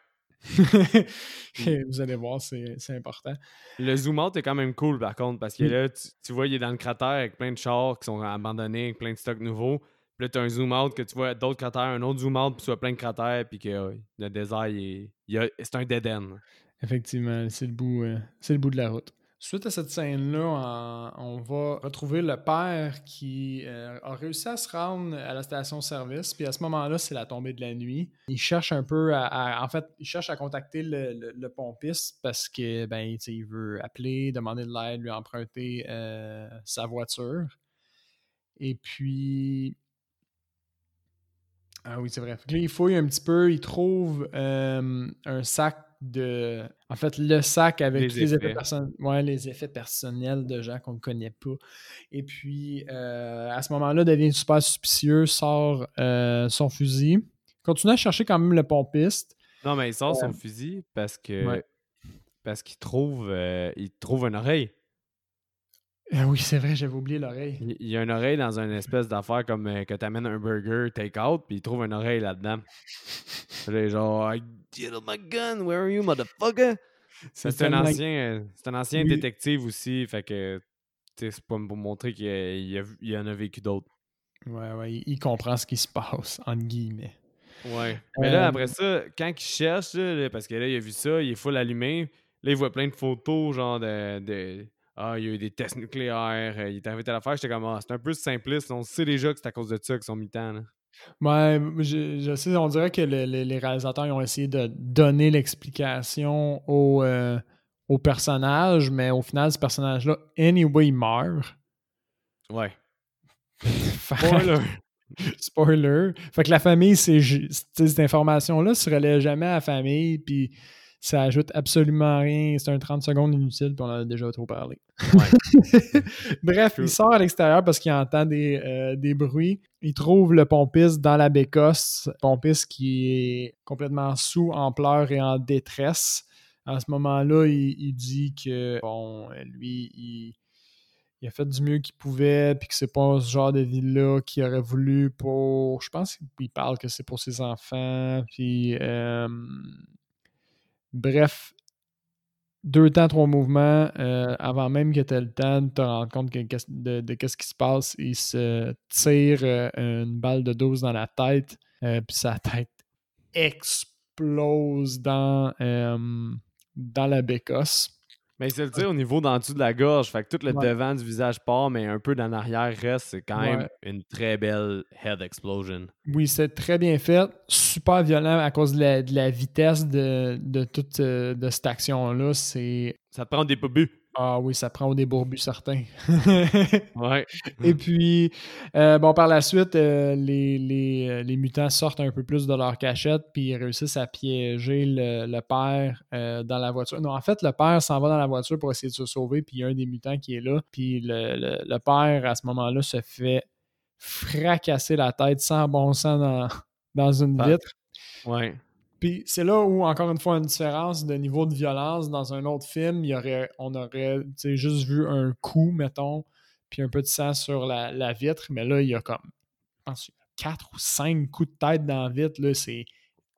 Et vous allez voir, c'est important. Le zoom out est quand même cool par contre, parce que Oui, là, tu vois, il est dans le cratère avec plein de chars qui sont abandonnés, avec plein de stocks nouveaux. Puis là, tu as un zoom out que tu vois d'autres cratères, un autre zoom out, puis tu vois plein de cratères, puis que le désert, c'est un dead end. effectivement, c'est le bout de la route. Suite à cette scène-là, on va retrouver le père qui a réussi à se rendre à la station-service. Puis à ce moment-là, c'est la tombée de la nuit. Il cherche un peu en fait, il cherche à contacter le pompiste parce que ben, il veut appeler, demander de l'aide, lui emprunter sa voiture. Et puis, ah oui, c'est vrai. Fait que là, il fouille un petit peu, il trouve un sac de. En fait, le sac avec tous Les les effets effets. personnels. Ouais, les effets personnels de gens qu'on ne connaît pas. Et puis, à ce moment-là, devient super suspicieux, sort son fusil. Continue à chercher quand même le pompiste. Non, mais il sort Euh, son fusil ouais. parce il trouve une oreille. Ah oui, c'est vrai, j'avais oublié l'oreille. Il y a une oreille dans une espèce d'affaire comme que tu amènes un burger take-out, puis il trouve une oreille là-dedans. Puis là, il est genre, I get my gun, where are you, motherfucker? C'est tellement. C'est un ancien Oui, détective aussi, fait que tu sais, c'est pas pour montrer qu'il en a vécu d'autres. ouais, ouais, il comprend ce qui se passe, entre guillemets. Ouais. Mais là, après ça, quand il cherche, là, parce que là, il a vu ça, il est full allumé. Là, il voit plein de photos, genre Ah, il y a eu des tests nucléaires, il est arrivé telle affaire. J'étais comme, ah, c'est un peu simpliste. On sait déjà que c'est à cause de ça qu'ils sont mi-temps, là. Ouais, je sais, on dirait que les réalisateurs ils ont essayé de donner l'explication au personnage, mais au final, ce personnage-là, anyway, il meurt. Ouais. Fait- Spoiler. Fait que la famille, cette information-là se relaie jamais à la famille, puis ça ajoute absolument rien. C'est un 30 secondes inutile, puis on en a déjà trop parlé. Ouais. Bref, il sort à l'extérieur parce qu'il entend des bruits. Il trouve le pompiste dans la bécosse. Le pompiste qui est complètement sous, en pleurs et en détresse. À ce moment-là, il dit que, bon, lui, il a fait du mieux qu'il pouvait, puis que c'est pas ce genre de vie-là qu'il aurait voulu pour... Je pense qu'il parle que c'est pour ses enfants, puis... bref, 2 temps, 3 mouvements, avant même que tu aies le temps de te rendre compte de qu'est-ce qui se passe, il se tire une balle de 12 dans la tête, puis sa tête explose dans la bécosse. Mais c'est le dire au niveau d'en dessous de la gorge. Fait que tout le Ouais. devant du visage part, mais un peu dans l'arrière reste. C'est quand même Ouais. une très belle head explosion. Oui, c'est très bien fait. Super violent à cause de la vitesse de toute de cette action-là. Ça te prend des buts. Ah oui, ça prend au débourbu certain. Ouais. Et puis, bon, par la suite, les mutants sortent un peu plus de leur cachette, puis ils réussissent à piéger le père dans la voiture. Non, en fait, le père s'en va dans la voiture pour essayer de se sauver, puis il y a un des mutants qui est là. Puis le père, à ce moment-là, se fait fracasser la tête sans bon sens dans une vitre. Ouais. Puis c'est là où, encore une fois, une différence de niveau de violence. Dans un autre film, on aurait juste vu un coup, mettons, puis un peu de sang sur la vitre. Mais là, il y a comme, je pense, 4 ou 5 coups de tête dans la vitre. Là, c'est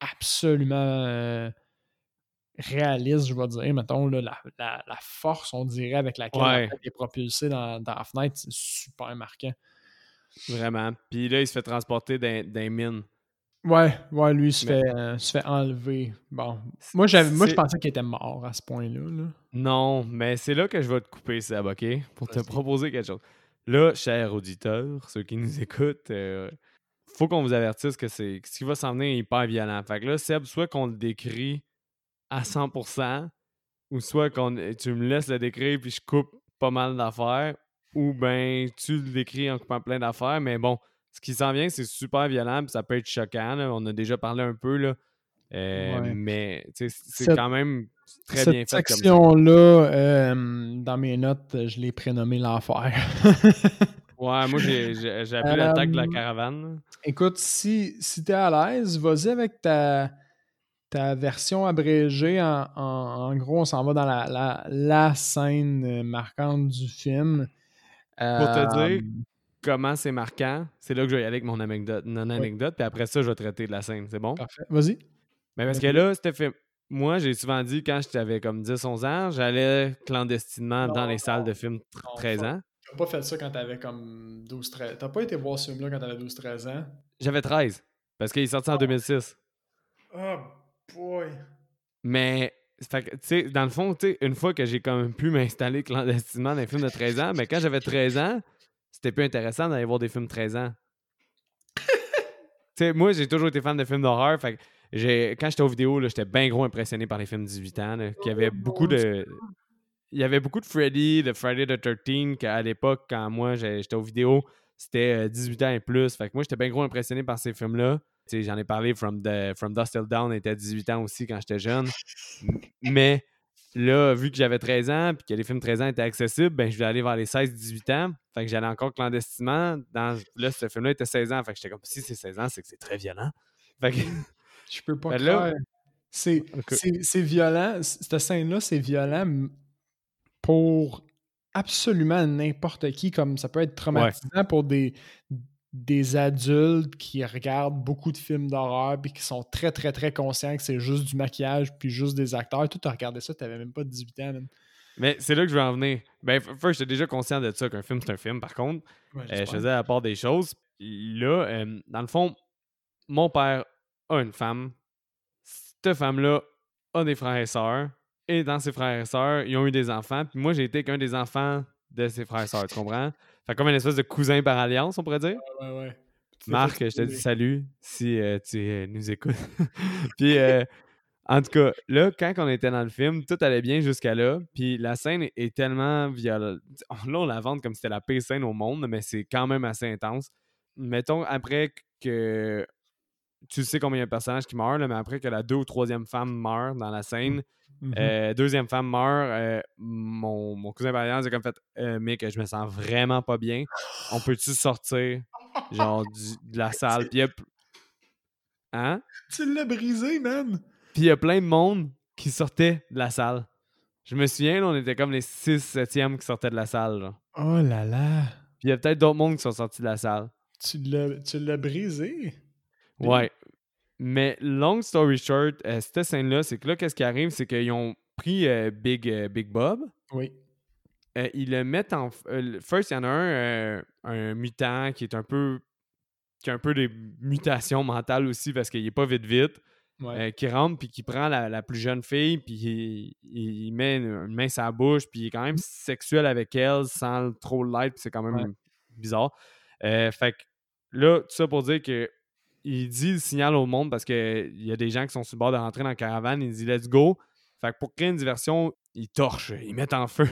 absolument réaliste, je vais dire. Mettons, là, la force, on dirait, avec laquelle la Ouais. tête est propulsée dans la fenêtre, c'est super marquant. Vraiment. Puis là, il se fait transporter dans les mines. Ouais, lui, il se fait enlever. Bon. Moi, je pensais qu'il était mort à ce point-là. Là. Non, mais c'est là que je vais te couper, Seb, OK? Pour te proposer quelque chose. Là, chers auditeurs, ceux qui nous écoutent, faut qu'on vous avertisse que ce qui va s'en venir est hyper violent. Fait que là, Seb, soit qu'on le décrit à 100%, ou soit tu me laisses le décrire puis je coupe pas mal d'affaires, ou ben tu le décris en coupant plein d'affaires, mais bon, ce qui s'en vient, c'est super violent puis ça peut être choquant, là. On a déjà parlé un peu, là. Ouais. Mais c'est quand même très bien Cette fait comme ça. section-là, dans mes notes, je l'ai prénommée l'enfer. Ouais, moi j'ai appelé l'attaque de la caravane, là. Écoute, si tu es à l'aise, vas-y avec ta version abrégée. En gros, on s'en va dans la scène marquante du film. Pour te Euh, dire comment c'est marquant, c'est là que je vais y aller avec mon oui, anecdote, puis après ça, je vais traiter de la scène, c'est bon? parfait. Vas-y. Mais parce que là, c'était fait. Moi, j'ai souvent dit, quand j'avais comme 10-11 ans, j'allais clandestinement dans les salles de films Non, 13 fuck. ans. T'as pas fait ça quand t'avais comme 12-13. T'as pas été voir ce film-là quand t'avais 12-13 ans? J'avais 13, parce qu'il est sorti en 2006. Oh boy! Mais, fait que, tu sais, dans le fond, tu sais, une fois que j'ai quand même pu m'installer clandestinement dans les films de 13 ans, mais quand j'avais 13 ans, c'était plus intéressant d'aller voir des films de 13 ans. Tu sais, moi, j'ai toujours été fan de films d'horreur. Fait que quand j'étais aux vidéos, là, j'étais bien gros impressionné par les films de 18 ans. Là, qu'il y avait beaucoup de. Il y avait beaucoup de Freddy, de Friday the 13 qu'à l'époque, quand moi j'étais aux vidéos, c'était 18 ans et plus. Fait que moi, j'étais bien gros impressionné par ces films-là. Tu sais, j'en ai parlé, From Dusk Till Dawn était à 18 ans aussi quand j'étais jeune. Mais là, vu que j'avais 13 ans puis que les films 13 ans étaient accessibles, ben je voulais aller vers les 16-18 ans. Fait que j'allais encore clandestinement. Là, ce film-là était 16 ans. Fait que j'étais comme, si c'est 16 ans, c'est que c'est très violent. Fait que, Je peux pas fait là, croire. C'est écoute, violent. Cette scène-là, c'est violent pour absolument n'importe qui. Comme ça peut être ouais. traumatisant pour des adultes qui regardent beaucoup de films d'horreur puis qui sont très, très, très conscients que c'est juste du maquillage puis juste des acteurs. Toi, tu as regardé ça, tu n'avais même pas 18 ans. Même. Mais c'est là que je veux en venir. Ben, first, j'étais déjà conscient de ça, qu'un film, c'est un film, par contre. Ouais, Je faisais la part des choses. Là, dans le fond, mon père a une femme. Cette femme-là a des frères et sœurs. Et dans ses frères et sœurs, ils ont eu des enfants. Puis moi, j'ai été qu'un des enfants de ses frères et sœurs, tu comprends? Fait comme une espèce de cousin par alliance, on pourrait dire. Ouais, ouais. Tu t'es fait Marc, je te dis spoiler. salut si tu nous écoutes. Puis, en tout cas, là, quand on était dans le film, tout allait bien jusqu'à là. Puis la scène est tellement violente. Là, on la vante comme si c'était la pire scène au monde, mais c'est quand même assez intense. Mettons, après que tu sais combien il y a de personnages qui meurent, là, mais après que la deux ou troisième femme meurt dans la scène, Mhm. deuxième femme meurt, mon cousin Valérian a comme fait Mec, je me sens vraiment pas bien. On peut-tu sortir genre de la salle? Puis hein? Tu l'as brisé, man! Puis il y a plein de monde qui sortait de la salle. Je me souviens, là, on était comme les 6 7e qui sortaient de la salle. Genre. Oh là là! Puis il y a peut-être d'autres mondes qui sont sortis de la salle. Tu l'as brisé? Big. Ouais. Mais long story short, cette scène-là, c'est que là, qu'est-ce qui arrive? C'est qu'ils ont pris Big Bob. Oui. Ils le mettent en. First, il y en a un mutant qui est un peu. Qui a un peu des mutations mentales aussi parce qu'il est pas vite. Ouais. Qui rentre puis qui prend la plus jeune fille puis il met une main sur la bouche puis il est quand même sexuel avec elle sans trop l'être puis c'est quand Ouais. même bizarre. Fait que là, tout ça pour dire que il dit le signal au monde parce qu'il y a des gens qui sont sur le bord de rentrer dans la caravane, il dit let's go. Fait que pour créer une diversion, ils torchent, ils mettent en feu.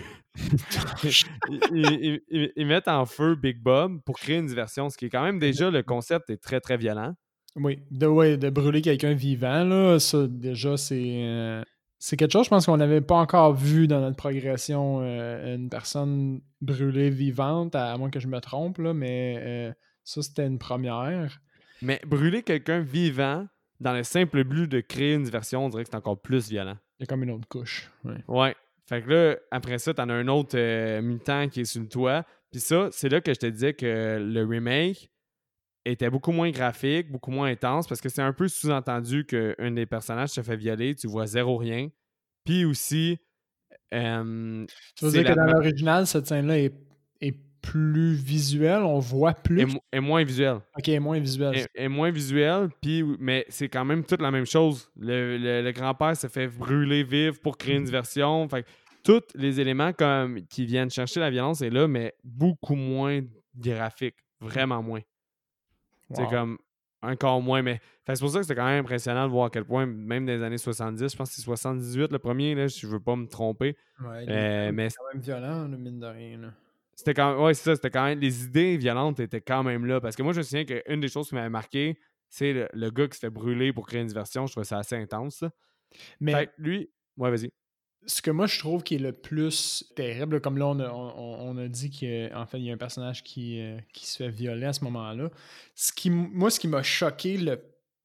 Ils mettent en feu Big Bob pour créer une diversion, ce qui est quand même déjà le concept est très très violent. Oui. De brûler quelqu'un vivant, là, ça, déjà, c'est quelque chose, je pense qu'on n'avait pas encore vu dans notre progression, une personne brûlée vivante, à moins que je me trompe, là, mais ça, c'était une première. Mais brûler quelqu'un vivant dans le simple but de créer une diversion, on dirait que c'est encore plus violent. Il y a comme une autre couche. Ouais. Ouais. Fait que là, après ça, t'en as un autre mutant qui est sur le toit. Puis ça, c'est là que je te disais que le remake était beaucoup moins graphique, beaucoup moins intense, parce que c'est un peu sous-entendu qu'un des personnages se fait violer, tu vois zéro rien. Puis aussi, Tu veux c'est dire que dans l'original, cette scène-là est plus visuelle, on voit plus. est moins visuel. Ok, moins visuelle. Est moins visuel, mais c'est quand même toute la même chose. Le grand-père se fait brûler vif pour créer une diversion. Fait que tous les éléments comme qui viennent chercher la violence est là, mais beaucoup moins graphique. Vraiment moins. C'est Wow. comme encore moins. Mais c'est pour ça que c'était quand même impressionnant de voir à quel point, même dans les années 70, je pense que c'est 78 le premier, là, si je veux pas me tromper. Ouais, Mais quand même violent, là, mine de rien. Là. c'était quand ouais, c'est ça, c'était quand même. Les idées violentes étaient quand même là. Parce que moi, je me souviens qu'une des choses qui m'avait marqué, c'est le gars qui se fait brûler pour créer une diversion. Je trouvais ça assez intense. Ça. Fait Mais que lui. Ouais, vas-y. ce que moi je trouve qui est le plus terrible, comme là on a dit qu'en fait il y a un personnage qui se fait violer à ce moment-là. Ce qui m'a choqué le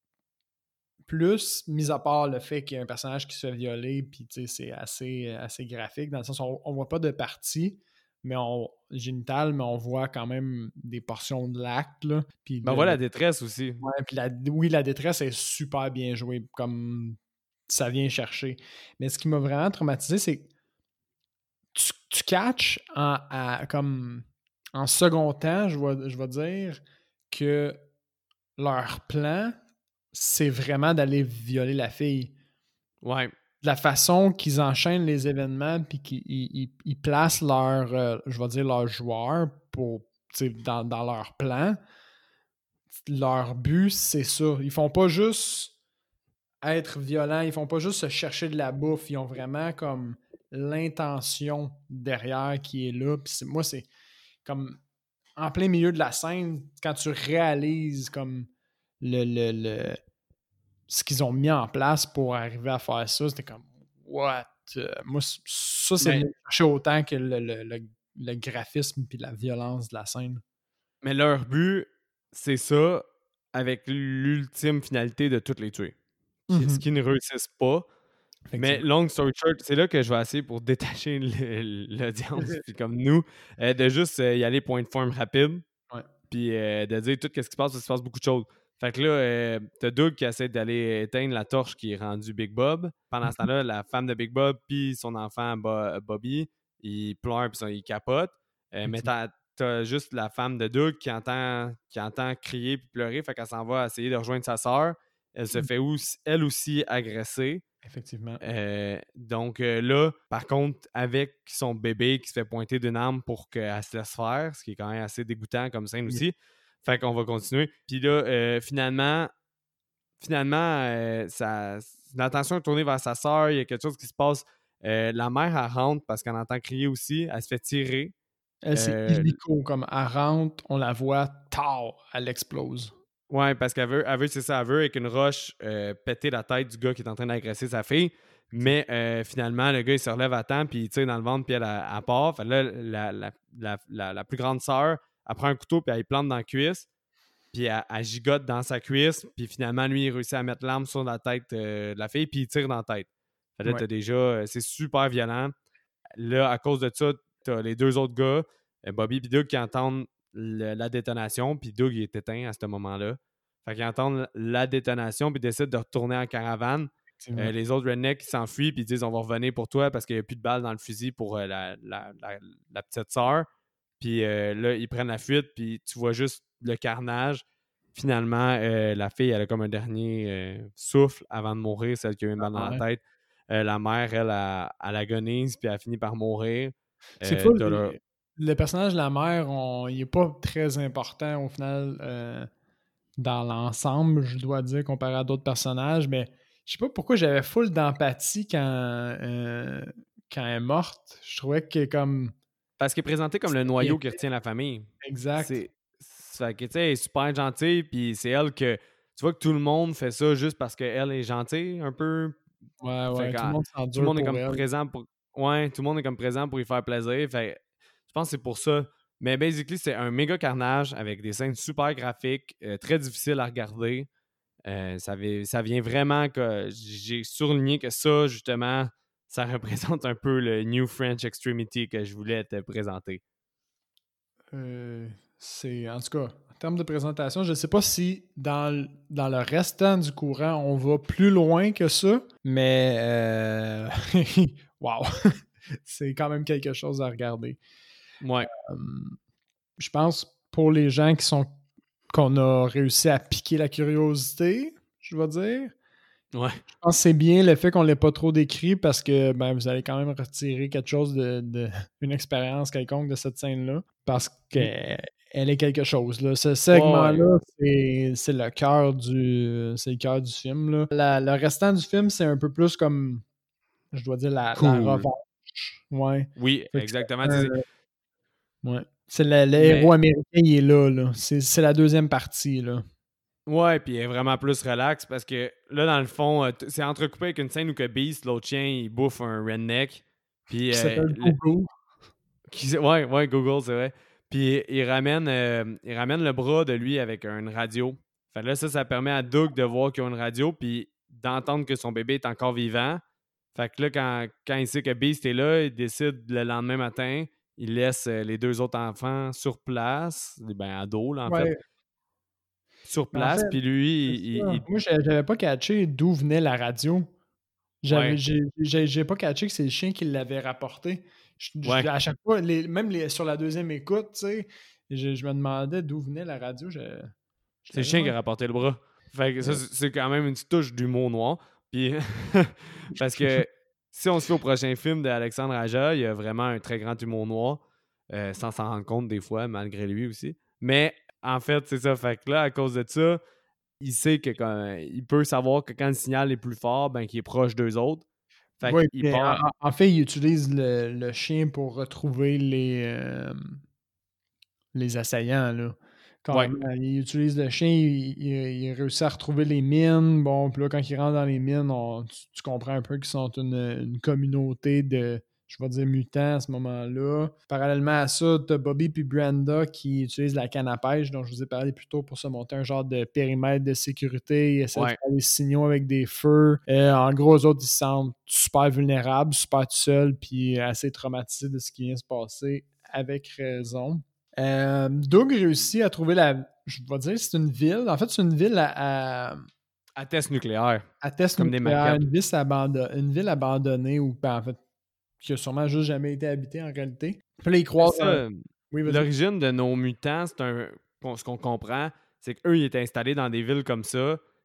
plus, mis à part le fait qu'il y a un personnage qui se fait violer, puis c'est assez graphique, dans le sens où on voit pas de partie, mais génitale, mais on voit quand même des portions de l'acte. Là, puis Ben voilà la détresse aussi. ouais, puis oui, la détresse est super bien jouée, comme ça vient chercher. Mais ce qui m'a vraiment traumatisé, c'est que tu catches comme en second temps, je vais dire, que leur plan, c'est vraiment d'aller violer la fille. Ouais. De la façon qu'ils enchaînent les événements puis qu'ils placent je vais dire, leurs joueurs dans leur plan, leur but, c'est ça. Ils font pas juste être violents, ils font pas juste se chercher de la bouffe, ils ont vraiment comme l'intention derrière qui est là. Puis moi, c'est comme en plein milieu de la scène, quand tu réalises comme ce qu'ils ont mis en place pour arriver à faire ça, c'était comme what? Moi, ça, c'est Mais, venu me chercher autant que le graphisme puis la violence de la scène. mais leur but, c'est ça, avec l'ultime finalité de toutes les tuer. Ce Mhm. qui ne réussissent pas. Mais Effectivement. long story short, c'est là que je vais essayer pour détacher l'audience, puis comme nous, de juste y aller point de forme rapide, Ouais. puis de dire tout ce qui se passe, parce qu'il se passe beaucoup de choses. Fait que là, t'as Doug qui essaie d'aller éteindre la torche qui est rendue Big Bob. Pendant ce temps-là, la femme de Big Bob puis son enfant Bobby, ils pleurent puis ils capotent. Mais t'as juste la femme de Doug qui entend crier puis pleurer, fait qu'elle s'en va essayer de rejoindre sa sœur. elle se fait elle aussi agresser. Effectivement. Donc là, par contre, avec son bébé qui se fait pointer d'une arme pour qu'elle se laisse faire, ce qui est quand même assez dégoûtant comme scène Oui. aussi. Fait qu'on va continuer. Puis là, finalement, l'attention est tournée vers sa sœur. Il y a quelque chose qui se passe. La mère, elle rentre parce qu'elle entend crier aussi. Elle se fait tirer. Elle, c'est Euh, illico, comme elle rentre, on la voit, tard, elle explose. Ouais, parce c'est ça, elle veut avec une roche péter la tête du gars qui est en train d'agresser sa fille. Mais finalement, le gars, il se relève à temps, puis il tire dans le ventre, puis elle part. Fait là, la plus grande sœur, elle prend un couteau, puis elle plante dans la cuisse, puis elle gigote dans sa cuisse, puis finalement, lui, il réussit à mettre l'arme sur la tête de la fille, puis il tire dans la tête. Fait là, Ouais. t'as déjà, c'est super violent. Là, à cause de ça, t'as les deux autres gars, Bobby et Doug, qui entendent la détonation, puis Doug, il est éteint à ce moment-là. Fait qu'ils entendent la détonation, puis décident de retourner en caravane. Effectivement. Les autres rednecks s'enfuient, puis disent on va revenir pour toi parce qu'il n'y a plus de balles dans le fusil pour la petite sœur. Puis là, ils prennent la fuite, puis tu vois juste le carnage. Finalement, la fille, elle a comme un dernier souffle avant de mourir, celle qui a eu une balle dans la Ouais. tête. La mère, elle agonise, puis elle finit par mourir. C'est fou, T'as le personnage de la mère, il n'est pas très important au final dans l'ensemble, je dois dire, comparé à d'autres personnages, mais je sais pas pourquoi j'avais full d'empathie quand elle est morte. Je trouvais que comme... Parce qu'il est présenté comme le C'était bien noyau qui fait. retient la famille. Exact. Fait que, tu sais, elle est super gentille, puis c'est elle que... Tu vois que tout le monde fait ça juste parce qu'elle est gentille, un peu. Ouais, Fait ouais, que tout le monde tout le s'endure monde est pour comme elle. présent pour... Ouais, tout le monde est comme présent pour y faire plaisir. Fait je pense que c'est pour ça. Mais basically, c'est un méga carnage avec des scènes super graphiques, très difficiles à regarder. Ça vient vraiment que... J'ai surligné que ça, justement, ça représente un peu le New French Extremity que je voulais te présenter. C'est, en tout cas, en termes de présentation, je ne sais pas si dans le restant du courant, on va plus loin que ça, mais wow, c'est quand même quelque chose à regarder. Ouais. Je pense pour les gens qu'on a réussi à piquer la curiosité, je vais dire. Ouais. Je pense que c'est bien le fait qu'on ne l'ait pas trop décrit parce que ben, vous allez quand même retirer quelque chose une expérience quelconque de cette scène-là. Parce qu'elle est quelque chose. Là. Ce Ouais. segment-là, c'est le cœur du film. Là. Le restant du film, c'est un peu plus comme, je dois dire, la Cool. revanche. Ouais. Oui, Fait que exactement. ouais. C'est le héros Mais américain, il est là. C'est la deuxième partie. Là. ouais, puis il est vraiment plus relax parce que là, dans le fond, c'est entrecoupé avec une scène où que Beast, l'autre chien, il bouffe un redneck. Puis Qui s'appelle Google. ouais, Google, c'est vrai. Puis il ramène le bras de lui avec une radio. Fait que là, ça permet à Doug de voir qu'il y a une radio, puis d'entendre que son bébé est encore vivant. Fait que là, quand il sait que Beast est là, il décide le lendemain matin, il laisse les deux autres enfants sur place, ben ados, là, en fait, Ouais. sur Mais en place, fait, puis lui, c'est ça. il- Moi, j'avais pas catché d'où venait la radio. Ouais, J'ai pas catché que c'est le chien qui l'avait rapporté. ouais. À chaque fois, sur la deuxième écoute, tu sais, je me demandais d'où venait la radio. Je C'est le l'avais chien pas. qui a rapporté le bras. Fait que ça, Euh, c'est quand même une petite touche d'humour noir. Puis, parce que si on se fait au prochain film d'Alexandre Aja, il y a vraiment un très grand humour noir, sans s'en rendre compte des fois, malgré lui aussi. Mais en fait, c'est ça. Fait que là, à cause de ça, il sait que il peut savoir que quand le signal est plus fort, ben qu'il est proche d'eux autres. Fait Oui, qu'il mais part. en fait, il utilise le chien pour retrouver les assaillants, là. Ouais, Carrément, il utilise le chien, il réussit à retrouver les mines. Bon, puis là, quand il rentre dans les mines, tu comprends un peu qu'ils sont une communauté de, je vais dire, mutants à ce moment-là. Parallèlement à ça, tu as Bobby puis Brenda qui utilisent la canne à pêche, dont je vous ai parlé plus tôt, pour se monter un genre de périmètre de sécurité. Ils essaient de ouais. faire des signaux avec des feux. En gros, eux autres, ils se sentent super vulnérables, super tout seuls, puis assez traumatisés de ce qui vient se passer, avec raison. Doug réussit à trouver je vais dire, c'est une ville. En fait, c'est une ville À test nucléaire, à test comme des nucléaire, maquettes. une ville abandonnée ou ben, en fait, qui a sûrement juste jamais été habitée en réalité. Puis là, ils C'est croisent un. ça. Oui, vas-y. L'origine de nos mutants, ce qu'on comprend, c'est qu'eux, ils étaient installés dans des villes comme ça.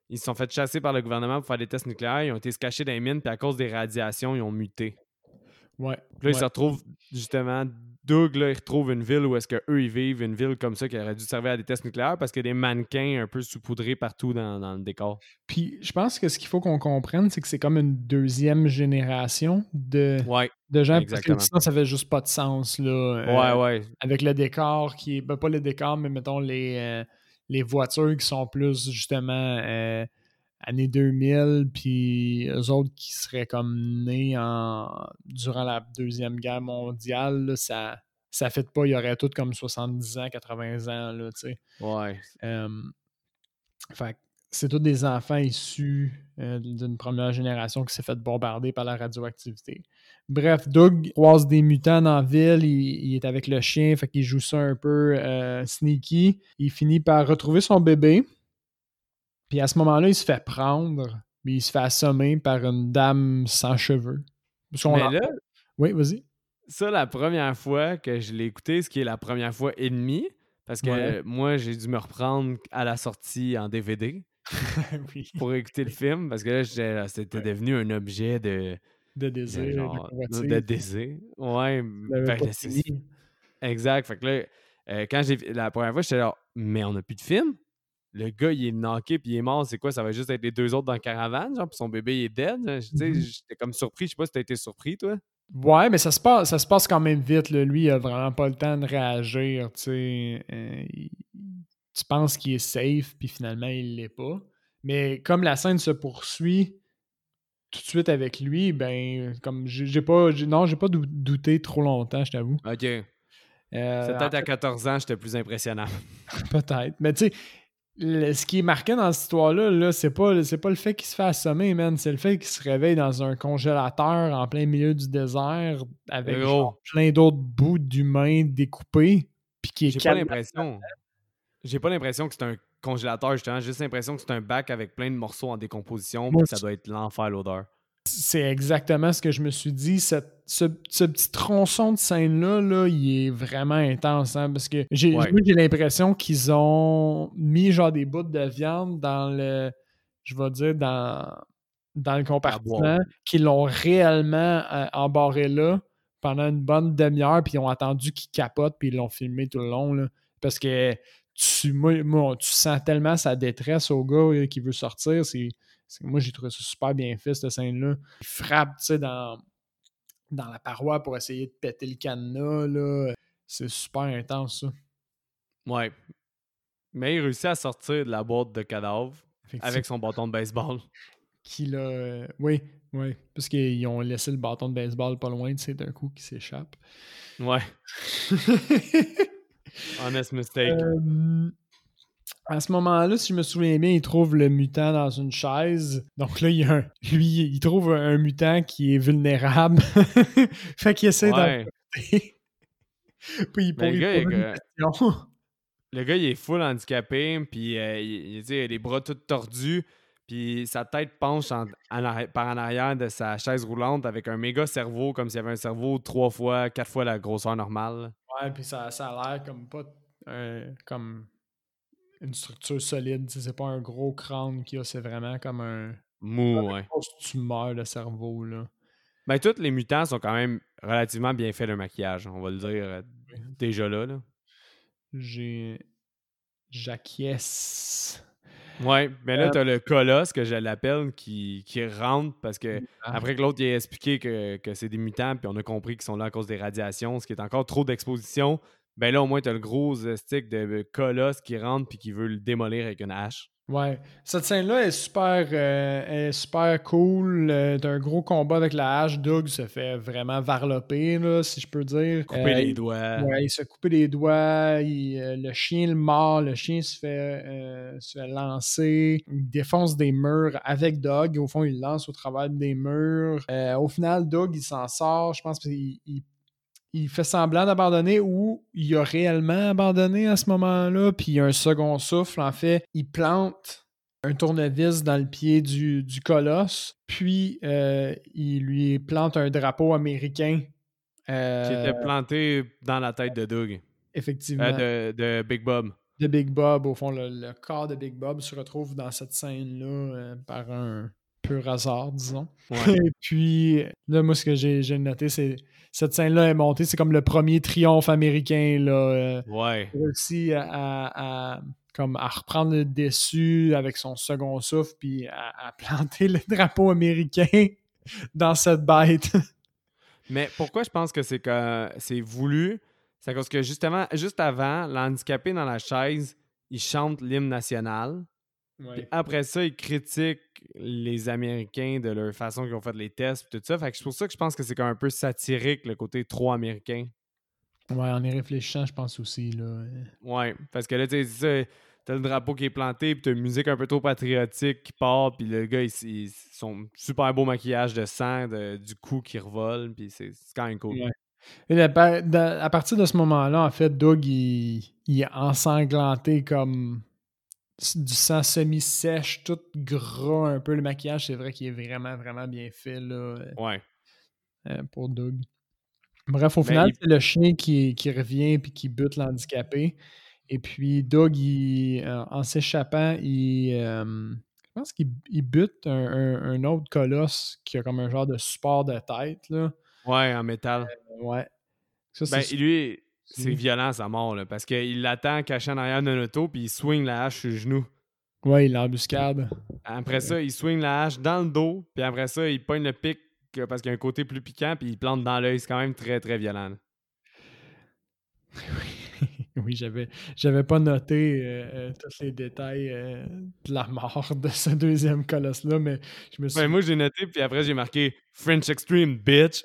ils se sont fait chasser par le gouvernement pour faire des tests nucléaires, ils ont été se cacher dans les mines, puis à cause des radiations, ils ont muté. Ouais. Puis là, ils Ouais. se retrouvent, justement, Doug, là, il retrouve une ville où est-ce qu'eux, ils vivent, une ville comme ça qui aurait dû servir à des tests nucléaires parce qu'il y a des mannequins un peu saupoudrés partout dans le décor. Puis je pense que ce qu'il faut qu'on comprenne, c'est que c'est comme une deuxième génération Ouais, de gens, parce que exactement. sinon, ça fait juste pas de sens, là. Ouais. Avec le décor qui est, ben, pas le décor, mais mettons les voitures qui sont plus, justement, années 2000, puis eux autres qui seraient comme nés durant la Deuxième Guerre mondiale, là, ça fait pas, il y aurait tout comme 70 ans, 80 ans, là, tu sais. Ouais. Euh, Fait que c'est tous des enfants issus d'une première génération qui s'est fait bombarder par la radioactivité. Bref, Doug croise des mutants dans la ville, il est avec le chien, fait qu'il joue ça un peu sneaky. Il finit par retrouver son bébé, puis à ce moment-là, il se fait prendre, mais il se fait assommer par une dame sans cheveux. Mais là, Oui, vas-y. ça, la première fois que je l'ai écouté, ce qui est la première fois et demie, parce Ouais. que moi, j'ai dû me reprendre à la sortie en DVD Oui. pour écouter le film, parce que là, c'était Ouais. devenu un objet De désir, de de convoitise. désir. Ouais, Tu l'avais fait pas que fini. exact. Fait que là, quand la première fois, j'étais là, mais on n'a plus de film? Le gars, il est knocké puis il est mort, c'est quoi? Ça va juste être les deux autres dans la caravane, genre, puis son bébé il est dead? Tu sais, Mhm. j'étais comme surpris. Je sais pas si t'as été surpris, toi? Ouais, mais ça se passe quand même vite, là. Lui, il a vraiment pas le temps de réagir, tu sais. Tu penses qu'il est safe, puis finalement, il l'est pas. Mais comme la scène se poursuit tout de suite avec lui, ben, comme j'ai pas douté trop longtemps, je t'avoue. OK. C'est En peut-être à 14 ans, j'étais plus impressionnant. fait, peut-être. Mais tu sais, ce qui est marquant dans cette histoire-là, là, c'est pas le fait qu'il se fait assommer, man. C'est le fait qu'il se réveille dans un congélateur en plein milieu du désert avec genre Gros, plein d'autres bouts d'humains découpés, puis qui est j'ai pas calme. l'impression. J'ai pas l'impression que c'est un congélateur, justement. J'ai juste l'impression que c'est un bac avec plein de morceaux en décomposition, Moi, puis que ça doit être l'enfer, l'odeur. c'est exactement ce que je me suis dit. Ce petit tronçon de scène-là, là, il est vraiment intense, hein, parce que Ouais. j'ai l'impression qu'ils ont mis genre des bouts de viande dans le, je vais dire, dans le La boîte. compartiment, qu'ils l'ont réellement embarré là pendant une bonne demi-heure, puis ils ont attendu qu'il capote, puis ils l'ont filmé tout le long, là, parce que tu sens tellement sa détresse au gars qui veut sortir. Moi, j'ai trouvé ça super bien fait, cette scène-là. Il frappe, tu sais, dans la paroi pour essayer de péter le cadenas, là. C'est super intense, ça. Ouais. Mais il réussit à sortir de la boîte de cadavres Effectivement. avec son bâton de baseball. Oui, oui. Parce qu'ils ont laissé le bâton de baseball pas loin, tu sais, d'un coup, qui s'échappe. Ouais. Honest mistake. À ce moment-là, si je me souviens bien, il trouve le mutant dans une chaise. Donc là, il trouve un mutant qui est vulnérable. Fait qu'il essaie d'en Ouais. profiter. Puis Mais il pose une question. le gars, il est full handicapé, puis tu sais, il a les bras tout tordus, puis sa tête penche par en arrière de sa chaise roulante avec un méga cerveau, comme s'il y avait un cerveau 3 fois, 4 fois la grosseur normale. Ouais, puis ça a l'air comme pas comme une structure solide. Tu sais, c'est pas un gros crâne qu'il a, c'est vraiment comme Mou, une ouais. grosse tumeur de cerveau, là. Ben, tous les mutants sont quand même relativement bien faits, le maquillage, on va le dire déjà là. J'ai J'acquiesce. Ouais, mais là, Euh, t'as le colosse, que je l'appelle, qui rentre parce que ah, après que l'autre ait expliqué que c'est des mutants, puis on a compris qu'ils sont là à cause des radiations, ce qui est encore trop d'exposition, ben là, au moins, t'as le gros stick de colosse qui rentre puis qui veut le démolir avec une hache. ouais. Cette scène-là est super cool. T'as un gros combat avec la hache. Doug se fait vraiment varloper, là, si je peux dire. Couper les doigts. Ouais, il se fait couper les doigts. Le chien le mord. Le chien se fait lancer. Il défonce des murs avec Doug. Au fond, il lance au travers des murs. Au final, Doug, il s'en sort. Je pense qu'il fait semblant d'abandonner ou il a réellement abandonné à ce moment-là, puis il y a un second souffle. En fait, il plante un tournevis dans le pied du colosse, puis il lui plante un drapeau américain. Qui était planté dans la tête de Doug. Effectivement. De Big Bob. de Big Bob. Au fond, le corps de Big Bob se retrouve dans cette scène-là par un pur hasard, disons. Ouais. Et puis, là, moi, ce que j'ai noté, c'est cette scène-là est montée. C'est comme le premier triomphe américain, là. Ouais. Il réussit comme à reprendre le dessus avec son second souffle, puis à planter le drapeau américain dans cette bête. Mais pourquoi je pense que c'est voulu? C'est parce que justement, juste avant, l'handicapé dans la chaise, il chante l'hymne national. Puis Ouais. après ça, il critique les Américains de leur façon qu'ils ont fait les tests et tout ça. Fait que c'est pour ça que je pense que c'est comme un peu satirique, le côté trop américain. Ouais, en y réfléchissant, je pense aussi, là. Ouais, parce que là, tu sais, c'est ça, t'as le drapeau qui est planté, puis t'as une musique un peu trop patriotique qui part, puis le gars, son super beau maquillage de sang du cou qui revole, puis c'est quand même cool. Ouais. Et à partir de ce moment-là, en fait, Doug, il est ensanglanté comme du sang semi-sèche, tout gras un peu. Le maquillage, c'est vrai qu'il est vraiment, vraiment bien fait là, Ouais. pour Doug. Bref, au Mais final, c'est le chien qui revient puis qui bute l'handicapé. Et puis, Doug, en s'échappant, je pense qu'il bute un autre colosse qui a comme un genre de support de tête. Là. ouais, en métal. Ouais. Ça, c'est Ben, super lui, c'est aussi. violent sa mort, là, parce qu'il l'attend caché en arrière d'un auto, puis il swing la hache sur le genou. Ouais, il l'embuscade. Après ça, il swing la hache dans le dos, puis après ça, il pogne le pic parce qu'il y a un côté plus piquant, puis il plante dans l'œil. C'est quand même très, très violent. Là. Oui, j'avais pas noté tous les détails de la mort de ce deuxième colosse-là, mais je me Ben, suis. moi, j'ai noté, puis après, j'ai marqué French Extreme, bitch.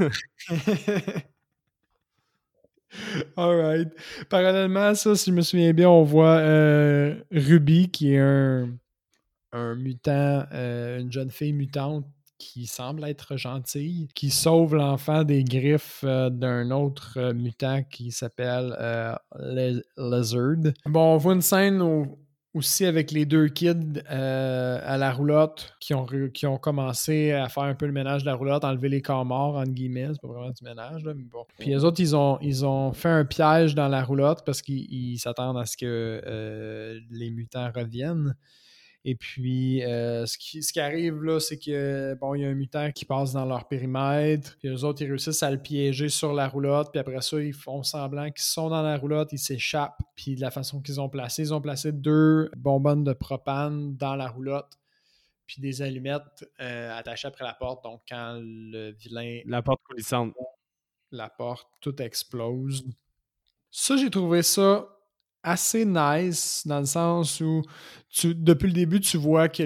Alright. Parallèlement à ça, si je me souviens bien, on voit Ruby, qui est un mutant, une jeune fille mutante qui semble être gentille, qui sauve l'enfant des griffes d'un autre mutant qui s'appelle Lizard. Bon, on voit une scène aussi avec les deux kids à la roulotte qui ont commencé à faire un peu le ménage de la roulotte, enlever les corps morts, entre guillemets. C'est pas vraiment du ménage, là, mais bon. Puis les autres, ils ont fait un piège dans la roulotte parce qu'ils s'attendent à ce que les mutants reviennent. Et puis, ce qui arrive là, c'est que bon, il y a un mutant qui passe dans leur périmètre, puis eux autres, ils réussissent à le piéger sur la roulotte, puis après ça, ils font semblant qu'ils sont dans la roulotte, ils s'échappent, puis de la façon qu'ils ils ont placé deux bonbonnes de propane dans la roulotte, puis des allumettes attachées après la porte. Donc, quand le vilain La porte coulissante. la porte, tout explose. Ça, j'ai trouvé ça assez nice dans le sens où depuis le début, tu vois que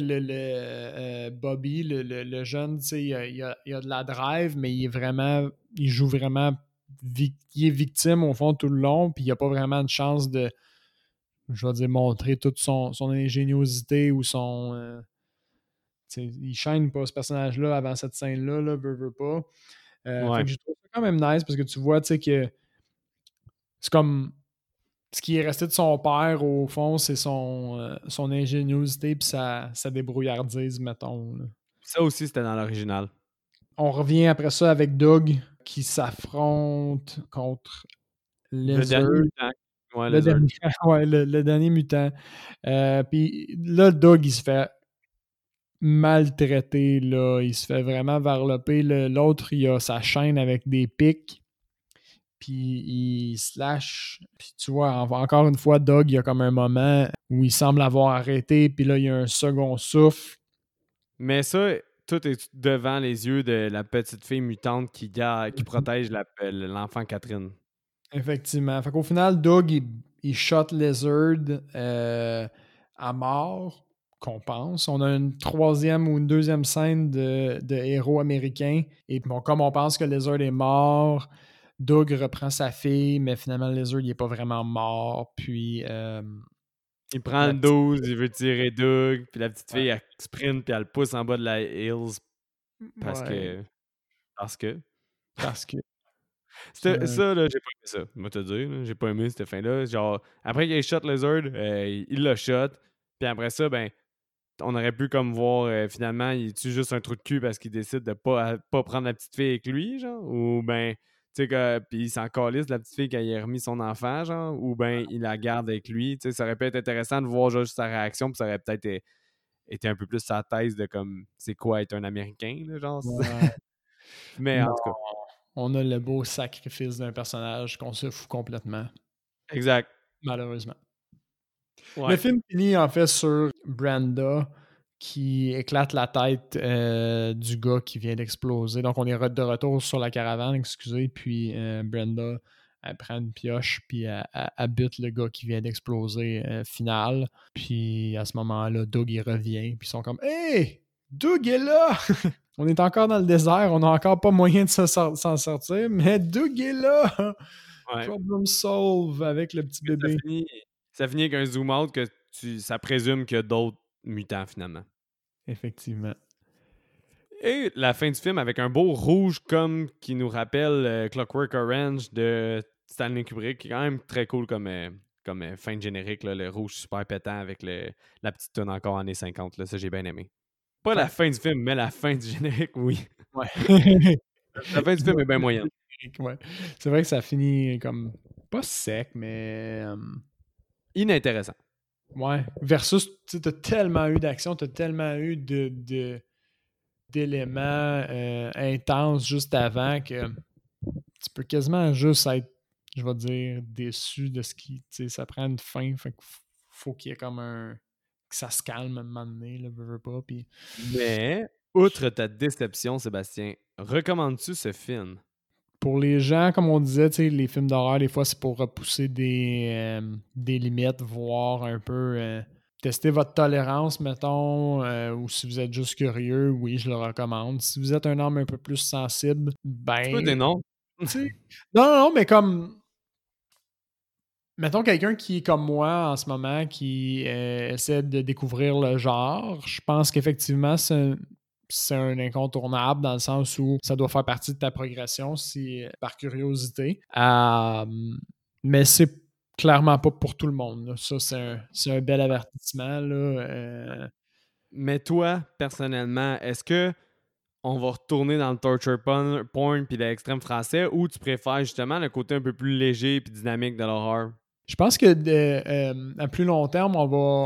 Bobby, le jeune, tu sais, il a de la drive, mais il joue vraiment, il est victime au fond tout le long, puis il n'a pas vraiment de chance de, je vais dire, montrer toute son ingéniosité ou son. Il chaîne pas ce personnage-là avant cette scène-là, là, veut pas. Fait Ouais. que j'ai trouvé ça quand même nice parce que tu vois, tu sais, que c'est comme ce qui est resté de son père, au fond, c'est son ingéniosité et sa débrouillardise, mettons. Là. Ça aussi, c'était dans l'original. On revient après ça avec Doug qui s'affronte contre Le Lizard. dernier mutant. Ouais, Le Lizard. dernier, ouais, le dernier mutant. Puis là, Doug, il se fait maltraiter. Là. Il se fait vraiment varloper. L'autre, il a sa chaîne avec des pics. Puis il slash. Puis tu vois, encore une fois, Doug, il y a comme un moment où il semble avoir arrêté, puis là, il y a un second souffle. Mais ça, tout est devant les yeux de la petite fille mutante qui protège l'enfant Catherine. Effectivement. Fait qu'au final, Doug, il shot Lizard à mort, qu'on pense. On a une troisième ou une deuxième scène de héros américains. Et bon, comme on pense que Lizard est mort, Doug reprend sa fille, mais finalement, Lizard, il n'est pas vraiment mort. Puis Il prend la le petite. 12, il veut tirer Doug, puis la petite Ouais. fille, elle sprint, puis elle le pousse en bas de la hills parce Ouais, que. Parce que. parce que c'est un. Ça, là, j'ai pas aimé ça. Moi, te dire, là, j'ai pas aimé cette fin-là. Genre, après qu'il ait shot Lizard, il l'a shot. Puis après ça, ben, on aurait pu comme voir finalement, il tue juste un trou de cul parce qu'il décide de pas prendre la petite fille avec lui, genre. Ou ben, Tu sais, puis il s'en calisse de la petite fille quand il a remis son enfant, genre, ou bien il la garde avec lui. Tu sais, ça aurait pu être intéressant de voir juste sa réaction, puis ça aurait peut-être été un peu plus sa thèse de comme, c'est quoi être un Américain, là, genre. Ouais. Mais en Non, tout cas, on a le beau sacrifice d'un personnage qu'on se fout complètement, exact. malheureusement. Le Ouais. film finit en fait sur Brenda qui éclate la tête du gars qui vient d'exploser. Donc on est de retour sur la caravane, excusez, puis Brenda, elle prend une pioche, puis elle bute le gars qui vient d'exploser final. Puis à ce moment-là, Doug il revient, puis ils sont comme « Hey! Doug est là! » On est encore dans le désert, on n'a encore pas moyen de s'en sortir, mais Doug est là! Ouais. Problem solve avec le petit bébé. Ça finit avec un zoom out que ça présume qu'il y a d'autres mutants finalement. Effectivement. Et la fin du film avec un beau rouge comme qui nous rappelle Clockwork Orange de Stanley Kubrick, qui est quand même très cool comme fin de générique, là, le rouge super pétant avec la petite tonne encore années 50. Là, ça, j'ai bien aimé. Pas la Ouais. fin du film, mais la fin du générique, oui. Ouais. La fin du film est bien moyenne. Ouais. C'est vrai que ça finit comme pas sec, mais Inintéressant. ouais. Versus, tu as tellement eu d'action, tu as tellement eu d'éléments intenses juste avant que tu peux quasiment juste être, je vais dire, déçu de ce qui. Tu sais, ça prend une fin. Fait qu'il faut qu'il y ait comme un. Que ça se calme à un moment donné, là, veux pas. Puis Mais, outre ta déception, Sébastien, recommandes-tu ce film? pour les gens, comme on disait, les films d'horreur, des fois, c'est pour repousser des limites, voir un peu, tester votre tolérance, mettons, ou si vous êtes juste curieux, oui, je le recommande. Si vous êtes un homme un peu plus sensible, Tu peux ben, dire non? tu sais, non, mais comme, mettons quelqu'un qui est comme moi en ce moment, qui essaie de découvrir le genre, je pense qu'effectivement, c'est un incontournable dans le sens où ça doit faire partie de ta progression si, par curiosité. Mais c'est clairement pas pour tout le monde, là. Ça, c'est un bel avertissement, là. Mais toi, personnellement, est-ce que on va retourner dans le torture porn puis l'extrême français ou tu préfères justement le côté un peu plus léger puis dynamique de l'horreur? Je pense que à plus long terme,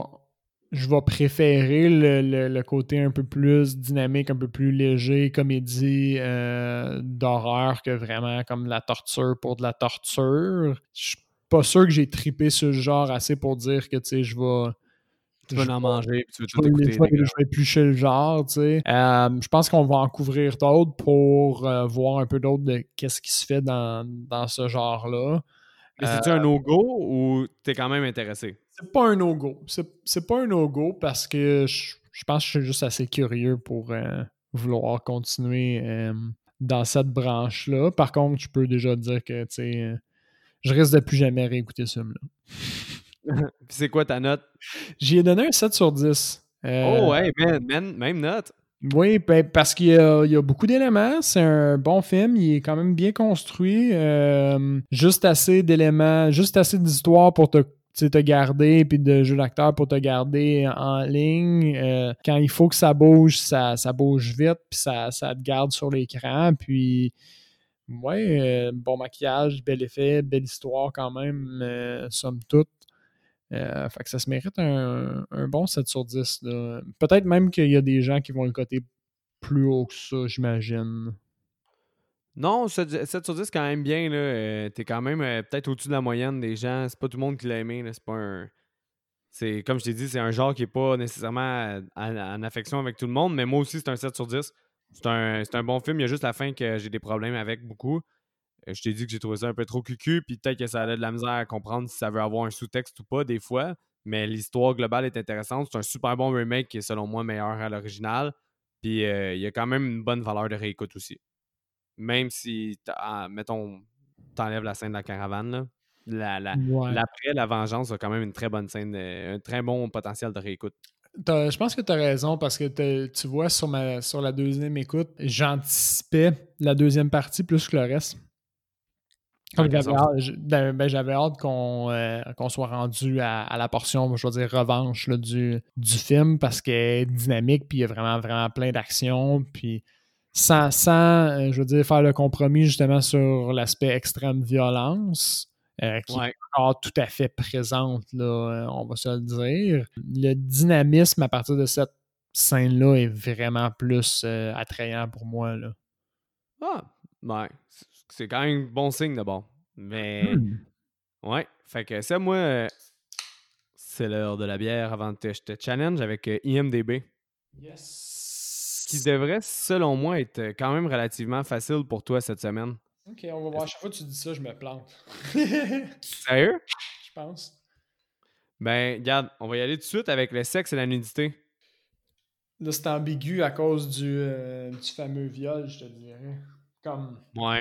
je vais préférer le côté un peu plus dynamique, un peu plus léger, comédie d'horreur que vraiment comme la torture pour de la torture. Je suis pas sûr que j'ai trippé sur le genre assez pour dire que, tu sais, je vais... Tu Je vas en manger puis tu veux je tout écouter. je vais éplucher le genre, tu sais. Je pense qu'on va en couvrir d'autres pour voir un peu d'autres de qu'est-ce qui se fait dans ce genre-là. Mais c'est-tu un no-go ou t'es quand même intéressé? C'est pas un no-go. C'est pas un no-go parce que je pense que je suis juste assez curieux pour vouloir continuer dans cette branche-là. Par contre, je peux déjà dire que tu sais, je risque de plus jamais réécouter ce film-là. Puis c'est quoi ta note? J'y ai donné un 7 sur 10. Oh, hey, man, même note. Oui, ben, parce il y a beaucoup d'éléments. C'est un bon film. Il est quand même bien construit. Juste assez d'éléments, juste assez d'histoire pour te garder, puis de jeu d'acteur pour te garder en ligne. Quand il faut que ça bouge, ça bouge vite, puis ça te garde sur l'écran. Puis, ouais, bon maquillage, bel effet, belle histoire quand même, somme toute. Fait que ça se mérite un bon 7 sur 10, là. Peut-être même qu'il y a des gens qui vont le coter plus haut que ça, j'imagine. Non, 7 sur 10, c'est quand même bien. Là. T'es quand même peut-être au-dessus de la moyenne des gens. C'est pas tout le monde qui l'a aimé. Là. C'est pas un. C'est, comme je t'ai dit, c'est un genre qui est pas nécessairement en affection avec tout le monde, mais moi aussi, c'est un 7 sur 10. C'est un bon film. Il y a juste la fin que j'ai des problèmes avec beaucoup. Je t'ai dit que j'ai trouvé ça un peu trop cucu, puis peut-être que ça a de la misère à comprendre si ça veut avoir un sous-texte ou pas, des fois. Mais l'histoire globale est intéressante. C'est un super bon remake qui est, selon moi, meilleur à l'original. Puis il y a quand même une bonne valeur de réécoute aussi. Même si, mettons, t'enlèves la scène de la caravane, là, Ouais. l'après, la vengeance a quand même une très bonne scène, un très bon potentiel de réécoute. Je pense que tu as raison parce que tu vois, sur la deuxième écoute, j'anticipais la deuxième partie plus que le reste. Dans Comme quel sens? j'avais hâte qu'on soit rendu à la portion, je vais dire, revanche là, du film parce qu'elle est dynamique puis il y a vraiment, vraiment plein d'actions. Puis sans je veux dire, faire le compromis justement sur l'aspect extrême violence, qui est Ouais. encore tout à fait présente, là, on va se le dire. Le dynamisme à partir de cette scène-là est vraiment plus attrayant pour moi, là. Ah, ouais. C'est quand même bon signe d'abord. Mais, Hmm. ouais. Fait que ça, moi, c'est l'heure de la bière avant que je te challenge avec IMDB. Qui Yes! devrait, selon moi, être quand même relativement facile pour toi cette semaine. Ok, on va voir. À chaque fois que tu dis ça, je me plante. Sérieux? Je pense. Ben, regarde, on va y aller tout de suite avec le sexe et la nudité. Là, c'est ambigu à cause du fameux viol, je te dirais. Comme, Ouais.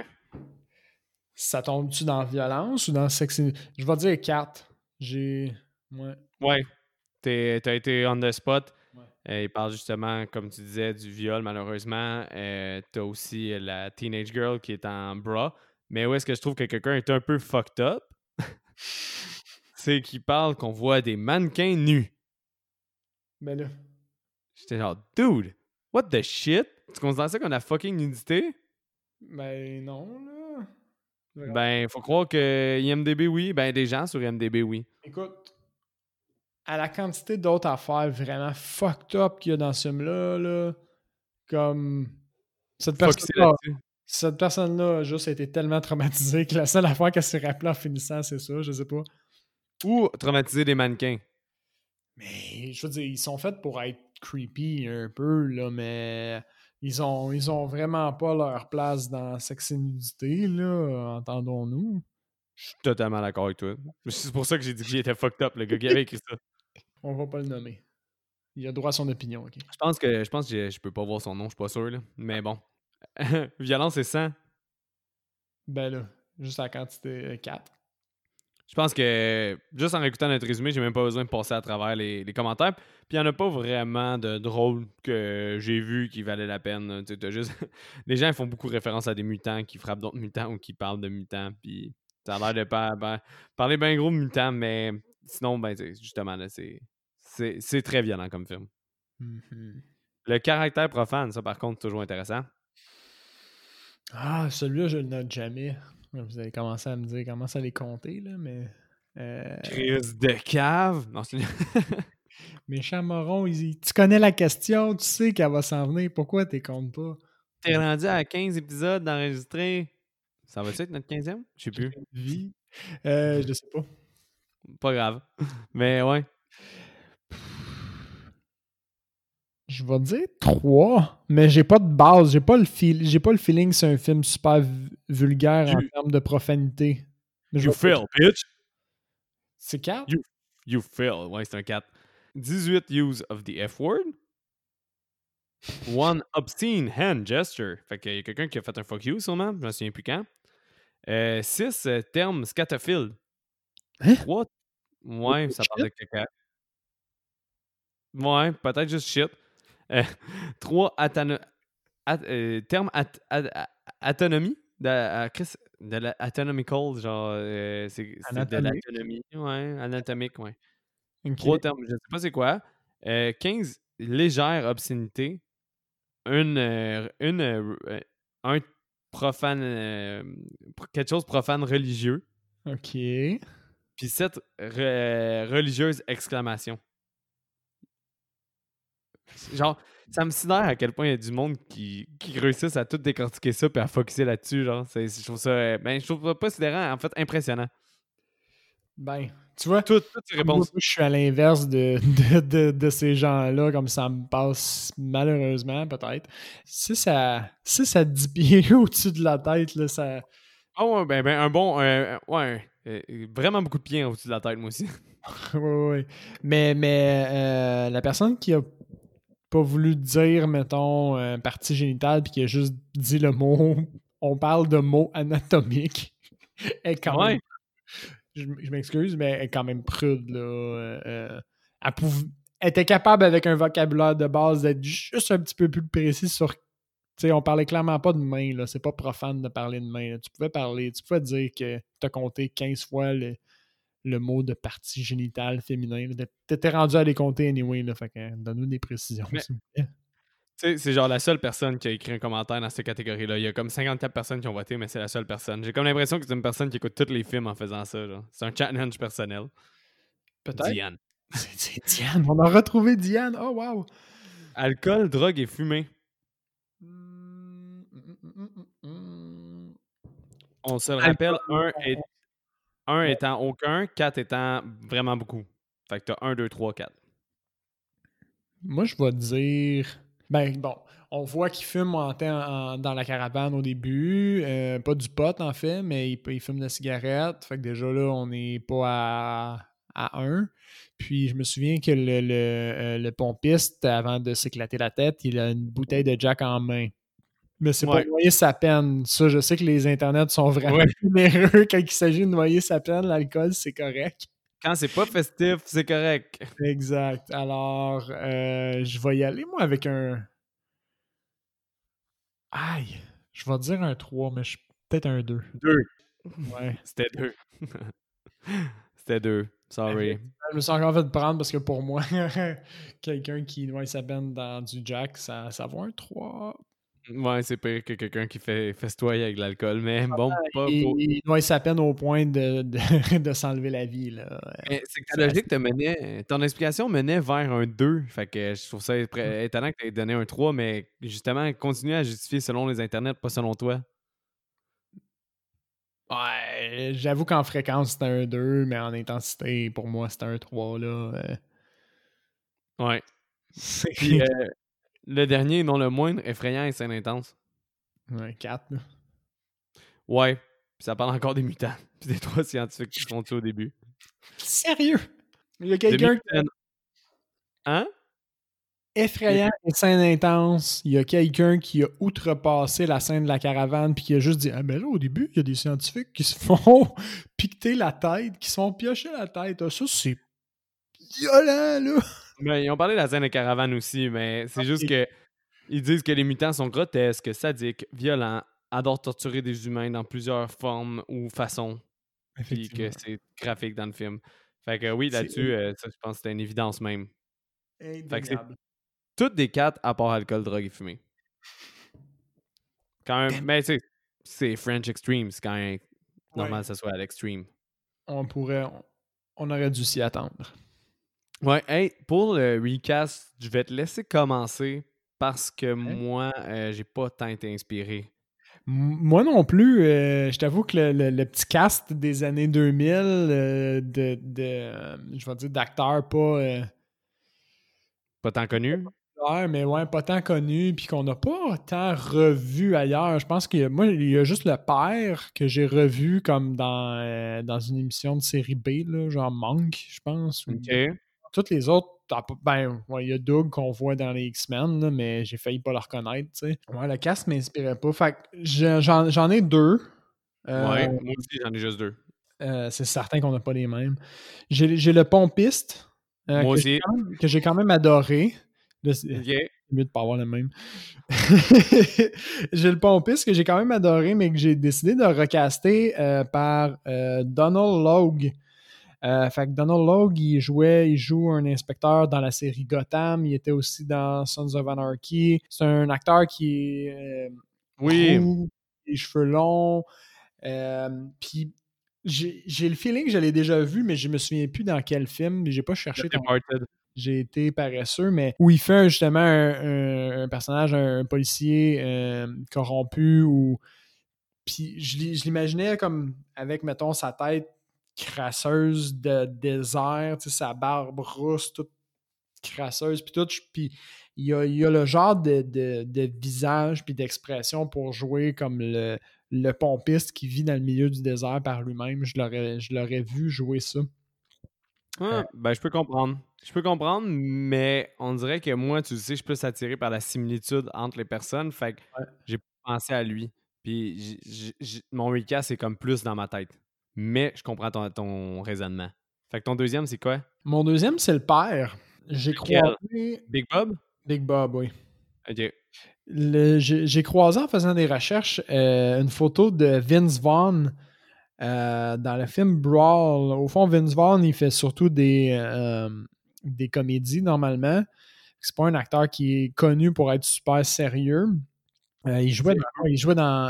ça tombe-tu dans la violence ou dans le sexe? Je vais dire 4. J'ai. Ouais. Ouais. T'as été on the spot. Ouais. Il parle justement, comme tu disais, du viol, malheureusement. T'as aussi la teenage girl qui est en bra. Mais où est-ce que je trouve que quelqu'un est un peu fucked up? C'est qu'il parle qu'on voit des mannequins nus. Ben là. J'étais genre, dude, what the shit? Tu considères ça comme la fucking nudité? Ben non, là. Vraiment. Ben, faut croire que IMDB, oui. Ben, des gens sur IMDB, oui. Écoute, à la quantité d'autres affaires vraiment fucked up qu'il y a dans ce film-là, là, comme cette Focusé personne-là, là-dessus. cette personne-là a juste été tellement traumatisée que la seule affaire qu'elle s'est rappelée en finissant, c'est ça, je sais pas. Ou traumatiser des mannequins. Mais je veux dire, ils sont faits pour être creepy un peu, là, mais ils ont vraiment pas leur place dans la sexinudité, là, entendons-nous. Je suis totalement d'accord avec toi. C'est pour ça que j'ai dit que j'étais fucked up, le gars qui avait écrit ça. On va pas le nommer. Il a droit à son opinion, ok? Je pense que je peux pas voir son nom, je suis pas sûr, là. Mais bon. Violence et sang. Ben là, juste la quantité 4. Je pense que juste en écoutant notre résumé, j'ai même pas besoin de passer à travers les commentaires. Puis il y en a pas vraiment de drôles que j'ai vu qui valaient la peine. Tu sais, t'as juste... Les gens ils font beaucoup référence à des mutants qui frappent d'autres mutants ou qui parlent de mutants. Puis ça a l'air de parler bien gros de mutants, mais sinon, ben, tu sais, justement, là, c'est très violent comme film. Mhm. Le caractère profane, ça par contre, toujours intéressant. Ah, celui-là, je le note jamais. Vous avez commencé à me dire comment ça les compter, là, mais. Crise de cave. Non, c'est... Méchant moron, tu connais la question, tu sais qu'elle va s'en venir, pourquoi t'es comptes pas? T'es rendu à 15 épisodes d'enregistrer. Ça va-tu être notre 15e? Je sais J'ai plus. une vie. Je sais pas. Pas grave. Mais ouais. Je vais dire 3, mais j'ai pas de base, j'ai pas le feeling que c'est un film super vulgaire en You, termes de profanité. Mais je you vais dire fail, bitch. c'est 4? You, you fail. Ouais, c'est un 4. 18 use of the F-word. One obscene hand gesture. Fait qu'il y a quelqu'un qui a fait un fuck you, sûrement. Je me souviens plus quand. 6 termes scatophiles. Hein? 3. Ouais, ça parle Shit. de caca. Ouais, peut-être juste shit. 3 termes autonomie. De la autonomical, genre, c'est de Anatomique. l'autonomie. Ouais, anatomique, ouais. Ok. 3 termes, je sais pas c'est quoi. 15, légère obscénité. Un profane. Quelque chose profane religieux. Ok. Puis 7, religieuse exclamation. Genre, ça me sidère à quel point il y a du monde qui réussissent à tout décortiquer ça puis à focusser là-dessus. Genre, je trouve ça. Ben, je trouve ça pas sidérant, en fait, impressionnant. Ben, tu vois, Toutes ces moi, réponses. je suis à l'inverse de ces gens-là, comme ça me passe malheureusement, peut-être. Si ça 10 pieds au-dessus de la tête, là, ça. Ah ouais, ben, un bon. Ouais, vraiment beaucoup de pieds au-dessus de la tête, moi aussi. Ouais, ouais, ouais. Mais la personne qui a pas voulu dire, mettons, partie génitale, puis qui a juste dit le mot, on parle de mots anatomiques, est quand même, Ouais. je m'excuse, mais elle est quand même prude, là. Elle, elle était capable, avec un vocabulaire de base, d'être juste un petit peu plus précis sur. Tu sais, on parlait clairement pas de main, là. C'est pas profane de parler de main, là. Tu pouvais dire que tu as compté 15 fois le mot de partie génitale féminin. T'étais rendu à les compter anyway, là. Fait que donne-nous des précisions, Mais s'il vous plaît. Tu sais, c'est genre la seule personne qui a écrit un commentaire dans cette catégorie-là. Il y a comme 54 personnes qui ont voté, mais c'est la seule personne. J'ai comme l'impression que c'est une personne qui écoute tous les films en faisant ça. Genre. C'est un challenge personnel. Peut-être. Diane. C'est Diane. On a retrouvé Diane. Oh, wow. Alcool, drogue et fumée. On se le rappelle, un étant aucun, 4 étant vraiment beaucoup. Fait que t'as 1, 2, 3, 4. Moi, je vais dire. Ben, bon, on voit qu'il fume dans la caravane au début. Pas du pot, en fait, mais il fume de la cigarette. Fait que déjà là, on n'est pas à 1. Puis, je me souviens que le pompiste, avant de s'éclater la tête, il a une bouteille de Jack en main. Mais c'est pour Ouais. noyer sa peine. Ça, je sais que les internets sont vraiment Ouais. généreux quand il s'agit de noyer sa peine. L'alcool, c'est correct. Quand c'est pas festif, c'est correct. Exact. Alors, je vais y aller, moi, avec un... Aïe! Je vais dire un 3, mais peut-être un 2. 2. Ouais. C'était 2. C'était 2. Sorry. Je me suis encore fait prendre parce que pour moi, quelqu'un qui noie sa peine dans du Jack, ça vaut un 3. Ouais, c'est pire que quelqu'un qui fait festoyer avec de l'alcool. Mais bon, pas faux. Il noie sa peine au point de s'enlever la vie. Là. Mais c'est que ta logique te menait. Ton explication menait vers un 2. Fait que je trouve ça étonnant que tu aies donné un 3, mais justement, continue à justifier selon les internets, pas selon toi. Ouais, j'avoue qu'en fréquence, c'était un 2, mais en intensité, pour moi, c'était un 3. Là. Ouais. Puis le dernier, non le moindre, effrayant et scène intense. Un 4. Là. Ouais. Puis ça parle encore des mutants. Puis des 3 scientifiques qui font ça au début. Sérieux? Il y a quelqu'un Hein? effrayant et scène intense. Il y a quelqu'un qui a outrepassé la scène de la caravane puis qui a juste dit ah ben là au début il y a des scientifiques qui se font piqueter la tête, qui se font piocher la tête. Ah, ça c'est violent là. Ben, ils ont parlé de la scène de caravane aussi, mais c'est juste que ils disent que les mutants sont grotesques, sadiques, violents, adorent torturer des humains dans plusieurs formes ou façons, puis que c'est graphique dans le film. Fait que oui, là-dessus, ça, je pense que c'était une évidence même. Fait que c'est toutes des 4 à part alcool, drogue et fumée. Quand même, mais tu sais, c'est French Extreme, c'est quand même normal que ça soit à l'extreme. On aurait dû s'y attendre. Ouais, hey, pour le recast, je vais te laisser commencer parce que moi, j'ai pas tant été inspiré. Moi non plus. Je t'avoue que le petit cast des années 2000 je vais dire d'acteurs Pas tant connu? mais ouais, pas tant connu, puis qu'on n'a pas tant revu ailleurs. Je pense que moi, il y a juste le père que j'ai revu comme dans une émission de série B, là, genre Monk, je pense. OK. Toutes les autres, ben, ouais, il y a Doug qu'on voit dans les X-Men, là, mais j'ai failli pas le reconnaître, tu sais. Ouais, le cast m'inspirait pas. Fait que j'en ai 2. Ouais, moi aussi, j'en ai juste 2. C'est certain qu'on n'a pas les mêmes. J'ai le pompiste Moi aussi. que j'ai quand même adoré. Là, c'est OK. mieux de pas avoir le même. J'ai le pompiste que j'ai quand même adoré, mais que j'ai décidé de recaster par Donald Logue. Fait que Donald Logue, il joue un inspecteur dans la série Gotham. Il était aussi dans Sons of Anarchy. C'est un acteur qui est roux, les cheveux longs. Puis j'ai le feeling que je l'ai déjà vu, mais je me souviens plus dans quel film. J'ai pas cherché. J'ai été paresseux, mais où il fait justement un personnage, un policier corrompu. Puis je l'imaginais comme avec, mettons, sa tête crasseuse de désert, sa barbe rousse, toute crasseuse, puis tout. Puis il y a le genre de visage puis d'expression pour jouer comme le pompiste qui vit dans le milieu du désert par lui-même. Je l'aurais vu jouer ça. Ben, je peux comprendre. Je peux comprendre, mais on dirait que moi, tu le sais, je suis plus attiré par la similitude entre les personnes. Fait que j'ai pensé à lui. Puis mon recast, c'est comme plus dans ma tête. Mais je comprends ton raisonnement. Fait que ton deuxième, c'est quoi? Mon deuxième, c'est le père. J'ai croisé... Big Bob? Big Bob, oui. OK. J'ai croisé en faisant des recherches une photo de Vince Vaughn dans le film Brawl. Au fond, Vince Vaughn, il fait surtout des comédies normalement. c'est pas un acteur qui est connu pour être super sérieux. Il jouait dans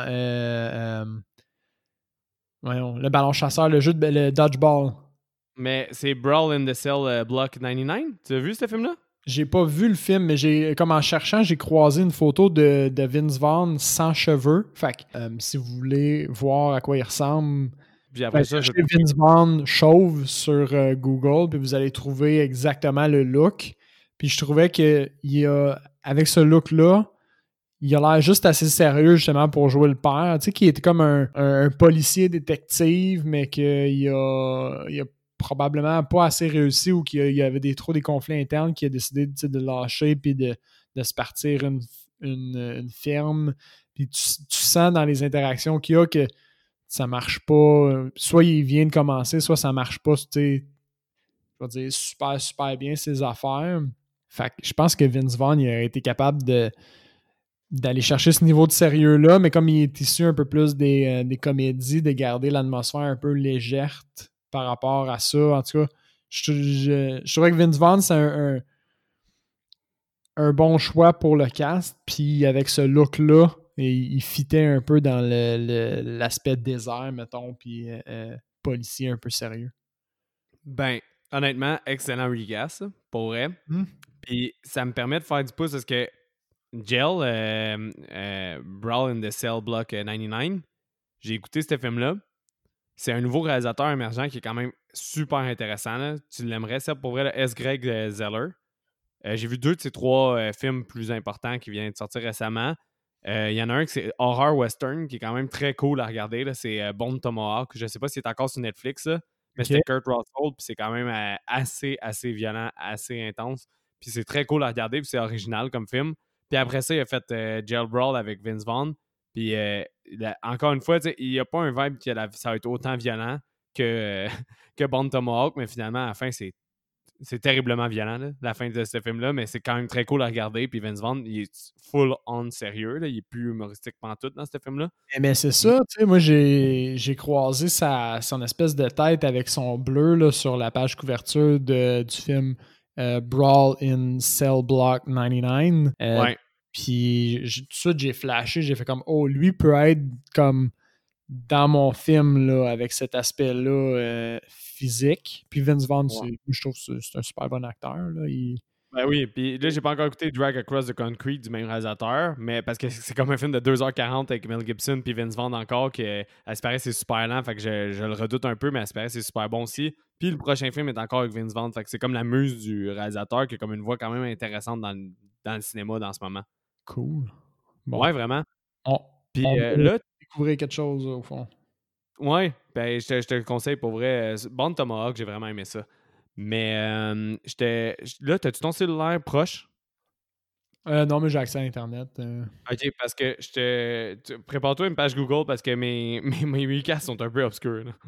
voyons, le ballon chasseur, le jeu de le dodgeball. Mais c'est Brawl in the Cell Block 99. Tu as vu ce film-là? J'ai pas vu le film, mais comme en cherchant, j'ai croisé une photo de Vince Vaughn sans cheveux. Fait que si vous voulez voir à quoi il ressemble, Puis après ça, cherchez Vince Vaughn chauve sur Google, puis vous allez trouver exactement le look. Puis je trouvais que avec ce look-là, il a l'air juste assez sérieux justement pour jouer le père. Tu sais, qui était comme un policier détective, mais qu'il a probablement pas assez réussi ou qu'il y avait trop des conflits internes, qui a décidé de lâcher puis de se partir une ferme. Puis tu sens dans les interactions qu'il y a que ça marche pas. Soit il vient de commencer, soit ça marche pas, tu sais, je vais dire super, super bien ses affaires. Fait que je pense que Vince Vaughn il a été capable d'aller chercher ce niveau de sérieux-là, mais comme il est issu un peu plus des comédies, de garder l'atmosphère un peu légère par rapport à ça. En tout cas, je trouvais que Vince Vaughn, c'est un bon choix pour le cast. Puis avec ce look-là, il fitait un peu dans l'aspect désert, mettons, puis policier un peu sérieux. Ben, honnêtement, excellent recast, pour vrai. Puis ça me permet de faire du pouce parce que Gel, Brawl in the Cell Block 99, j'ai écouté ce film-là. C'est un nouveau réalisateur émergent qui est quand même super intéressant. Là. Tu l'aimerais, ça, pour vrai, là, S. Greg Zeller. J'ai vu 2 de ses 3 films plus importants qui viennent de sortir récemment. Il y en a un qui c'est Horror Western, qui est quand même très cool à regarder. Là. C'est Bone Tomahawk. Je sais pas s'il est encore sur Netflix, là, mais Okay. c'était Kurt Russell, puis c'est quand même assez violent, assez intense. Puis c'est très cool à regarder, puis c'est original comme film. Puis après ça, il a fait Jail Brawl avec Vince Vaughn. Puis encore une fois, il n'y a pas un vibe que ça va être autant violent que Bone Tomahawk, mais finalement, à la fin, c'est terriblement violent, là, la fin de ce film-là, mais c'est quand même très cool à regarder. Puis Vince Vaughn, il est full-on sérieux. Là. Il est plus humoristique pantoute dans ce film-là. Mais c'est ça, tu sais, moi j'ai croisé son espèce de tête avec son bleu là, sur la page couverture du film Brawl in Cell Block 99. Ouais. Puis tout de suite, j'ai flashé, j'ai fait comme, oh, lui peut être comme dans mon film là, avec cet aspect-là physique. Puis Vince Vaughn, je trouve que c'est un super bon acteur. Là. Ben oui, puis là, j'ai pas encore écouté Drag Across the Concrete du même réalisateur, mais parce que c'est comme un film de 2h40 avec Mel Gibson puis Vince Vaughn encore, que à ce paraît c'est super lent, fait que je le redoute un peu, mais à ce paraît c'est super bon aussi. Puis le prochain film est encore avec Vince Vaughn, fait que c'est comme la muse du réalisateur qui a comme une voix quand même intéressante dans le cinéma dans ce moment. Cool. Bon. Ouais, vraiment. Puis on là, découvrir quelque chose au fond. Ouais, ben je te le conseille pour vrai. Bone Tomahawk, j'ai vraiment aimé ça. Mais là, t'as-tu ton cellulaire proche? Non, mais j'ai accès à Internet. Ok, parce que prépare-toi une page Google parce que mes recasts sont un peu obscurs. Là.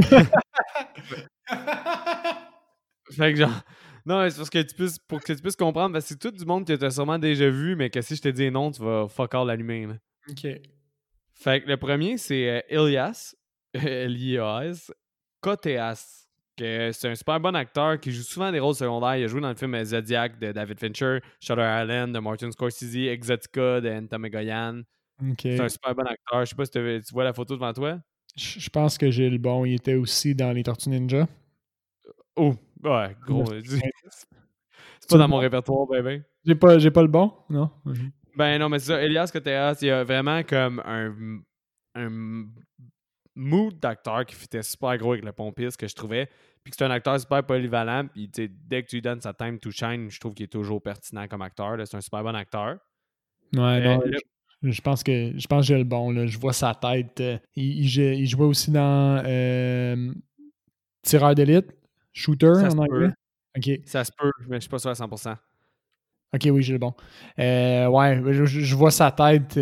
Fait que genre. Non, c'est parce que pour que tu puisses comprendre, parce que c'est tout du monde que t'as sûrement déjà vu, mais que si je te dis non, tu vas fuck all l'allumer. Là. OK. Fait que le premier, c'est Elias, Elias Koteas, que c'est un super bon acteur qui joue souvent des rôles secondaires. Il a joué dans le film Zodiac de David Fincher, Shutter Island de Martin Scorsese, Exotica de Enta Egoyan. Okay. C'est un super bon acteur. Je sais pas si tu vois la photo devant toi. Je pense que j'ai le bon. Il était aussi dans les Tortues Ninja. Oh, ouais, gros. C'est pas dans mon répertoire, ben. J'ai pas le bon, non? Ben non, mais c'est ça. Elias Koteas, il a vraiment comme un mood d'acteur qui fitait super gros avec le pompiste que je trouvais. Puis que c'est un acteur super polyvalent. Puis dès que tu lui donnes sa time to shine, je trouve qu'il est toujours pertinent comme acteur. Là. C'est un super bon acteur. Ouais, non. Je pense que j'ai le bon. Là. Je vois sa tête. Il jouait aussi dans Tireur d'élite, Shooter en anglais. Okay. Ça se peut, mais je suis pas sûr à 100%. Ok, oui, j'ai le bon. Ouais, je vois sa tête,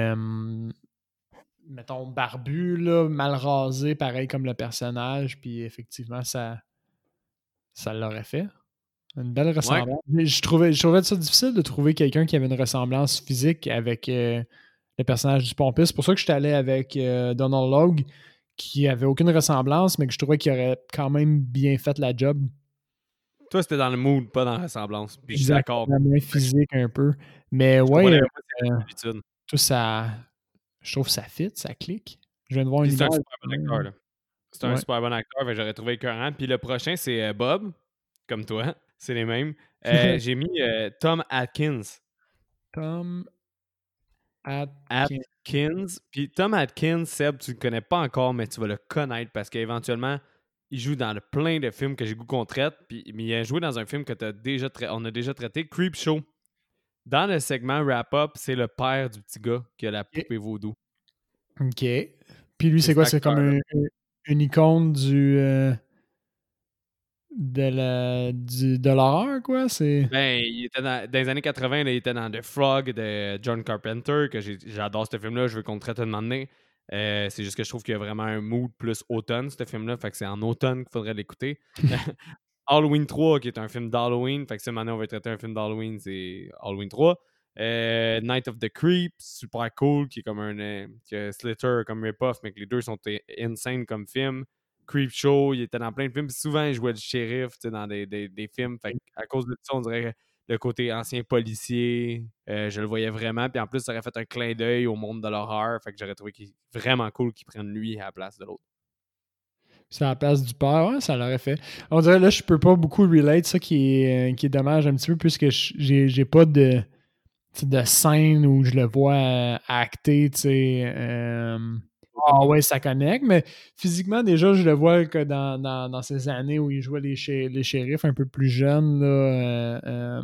mettons, barbu, là, mal rasé, pareil comme le personnage. Puis effectivement, ça l'aurait fait. Une belle ressemblance. Ouais. Je trouvais ça difficile de trouver quelqu'un qui avait une ressemblance physique avec le personnage du pompiste. C'est pour ça que j'étais allé avec Donald Logue, qui avait aucune ressemblance, mais que je trouvais qu'il aurait quand même bien fait la job. Toi, c'était dans le mood, pas dans la ressemblance. Puis je suis d'accord. Moins physique un peu. Mais Je ouais, comprends c'est l'habitude. tout ça, je trouve que ça fit, ça clique. Je viens de voir Puis une c'est un image. super bon acteur, là. C'est un super bon acteur, fait que j'aurais trouvé écœurant. Puis le prochain, c'est Bob, comme toi. C'est les mêmes. J'ai mis Tom Atkins. Tom Atkins. Atkins. Puis Tom Atkins, Seb, tu le connais pas encore, mais tu vas le connaître parce qu'éventuellement, il joue dans plein de films que j'ai goût qu'on traite. Puis il a joué dans un film que on a déjà traité, Creepshow. Dans le segment Wrap-Up, c'est le père du petit gars qui a la poupée vaudou. OK. Puis lui, c'est quoi? C'est comme une icône de l'horreur, quoi? Ben, il était dans les années 80, là, il était dans The Frog de John Carpenter, que j'adore ce film-là, je veux qu'on le traite un moment donné. C'est juste que je trouve qu'il y a vraiment un mood plus automne, ce film-là, fait que c'est en automne qu'il faudrait l'écouter. Halloween 3, qui est un film d'Halloween, fait que si maintenant on va traiter un film d'Halloween, c'est Halloween 3. Night of the Creep, super cool, qui est comme qui a Slither comme rip-off, mais que les deux sont insane comme film. Creepshow, il était dans plein de films. Puis souvent, il jouait le shérif dans des films. Fait à cause de ça, on dirait le côté ancien policier, je le voyais vraiment. Puis en plus, ça aurait fait un clin d'œil au monde de l'horreur. Fait que j'aurais trouvé qu'il est vraiment cool qu'il prenne lui à la place de l'autre. C'est à la place du père, ouais, ça l'aurait fait. On dirait là, je peux pas beaucoup relate, ça qui est dommage un petit peu, puisque j'ai pas de scène où je le vois acter, tu sais. Ah ouais, ça connecte, mais physiquement, déjà, je le vois que dans ces années où il jouait les shérifs un peu plus jeunes, là,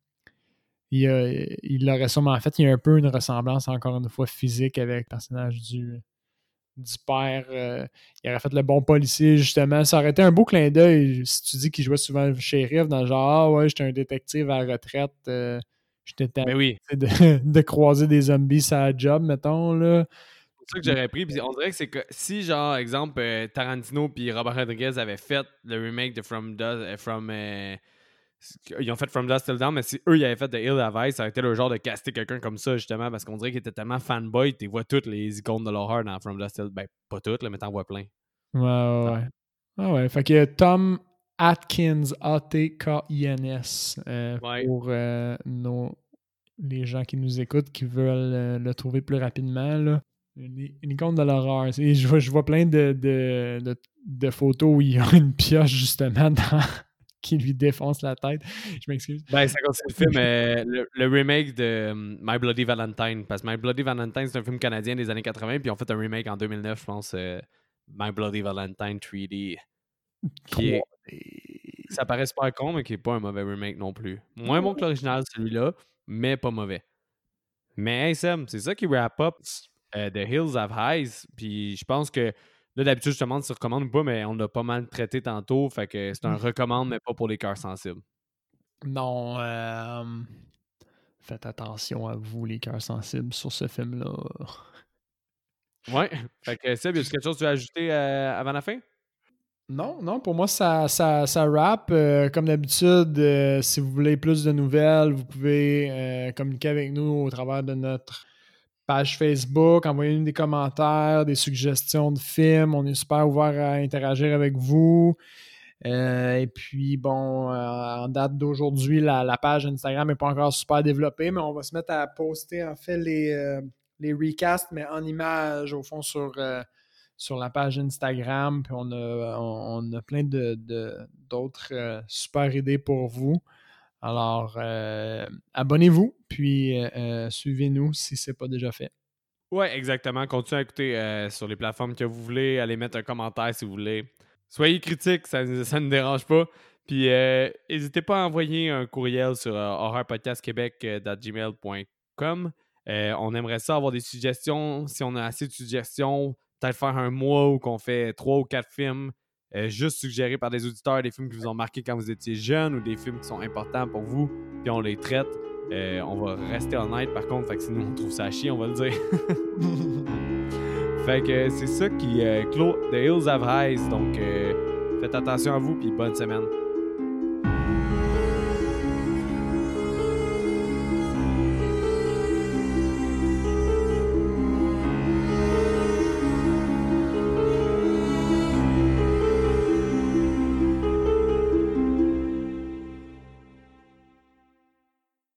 il l'aurait sûrement fait. Il y a un peu une ressemblance, encore une fois, physique avec le personnage du père. Il aurait fait le bon policier, justement. Ça aurait été un beau clin d'œil si tu dis qu'il jouait souvent le shérif, dans le genre, ah ouais, j'étais un détective à la retraite. J'étais tanné de croiser des zombies sur la job, mettons, là. C'est ça que j'aurais pris. Puis on dirait que c'est que si, genre, exemple, Tarantino puis Robert Rodriguez avaient fait le remake de ils ont fait From Dusk Till Dawn, mais si eux, ils avaient fait The Hill of Ice, ça aurait été le genre de caster quelqu'un comme ça, justement, parce qu'on dirait qu'ils étaient tellement fanboy, tu vois toutes les icônes de l'horreur dans From Dusk Till Dawn. Ben, pas toutes, là, mais t'en vois plein. Ouais. Ah ouais. Fait que Tom Atkins, Atkins, pour les gens qui nous écoutent, qui veulent le trouver plus rapidement, là. Une icône de l'horreur. Je vois plein de photos où il y a une pioche, justement, qui lui défonce la tête. Je m'excuse. Ben, c'est comme le film, le remake de My Bloody Valentine. Parce que My Bloody Valentine, c'est un film canadien des années 80, puis ils ont fait un remake en 2009, je pense, My Bloody Valentine 3D. Ça paraît super con, mais qui n'est pas un mauvais remake non plus. Moins bon que l'original, celui-là, mais pas mauvais. Mais hey Sam, c'est ça qui wrap up The Hills Have Eyes. Puis je pense que là, d'habitude, je te demande si tu recommandes ou pas, mais on l'a pas mal traité tantôt. Fait que c'est un recommande, mais pas pour les cœurs sensibles. Non, faites attention à vous, les cœurs sensibles, sur ce film-là. Ouais. Fait que Seb, y a quelque chose que tu veux ajouter avant la fin? Non, pour moi, ça wrap. Comme d'habitude, si vous voulez plus de nouvelles, vous pouvez communiquer avec nous au travers de notre page Facebook, envoyez-nous des commentaires, des suggestions de films. On est super ouvert à interagir avec vous. Et puis, bon, en date d'aujourd'hui, la page Instagram n'est pas encore super développée, mais on va se mettre à poster, en fait, les recasts, mais en images, au fond, sur la page Instagram. Puis on a plein d'autres super idées pour vous. Alors, abonnez-vous, puis suivez-nous si ce n'est pas déjà fait. Ouais, exactement. Continuez à écouter sur les plateformes que vous voulez. Allez mettre un commentaire si vous voulez. Soyez critiques, ça ne dérange pas. Puis n'hésitez pas à envoyer un courriel sur horrorpodcastquebec@gmail.com. On aimerait ça avoir des suggestions. Si on a assez de suggestions, peut-être faire un mois où qu'on fait 3 ou 4 films juste suggérés par des auditeurs, des films qui vous ont marqué quand vous étiez jeune ou des films qui sont importants pour vous, puis on les traite. On va rester honnête par contre, fait que sinon on trouve ça à chier, on va le dire. Fait que c'est ça qui clôt The Hills Have Eyes. Donc faites attention à vous, puis bonne semaine.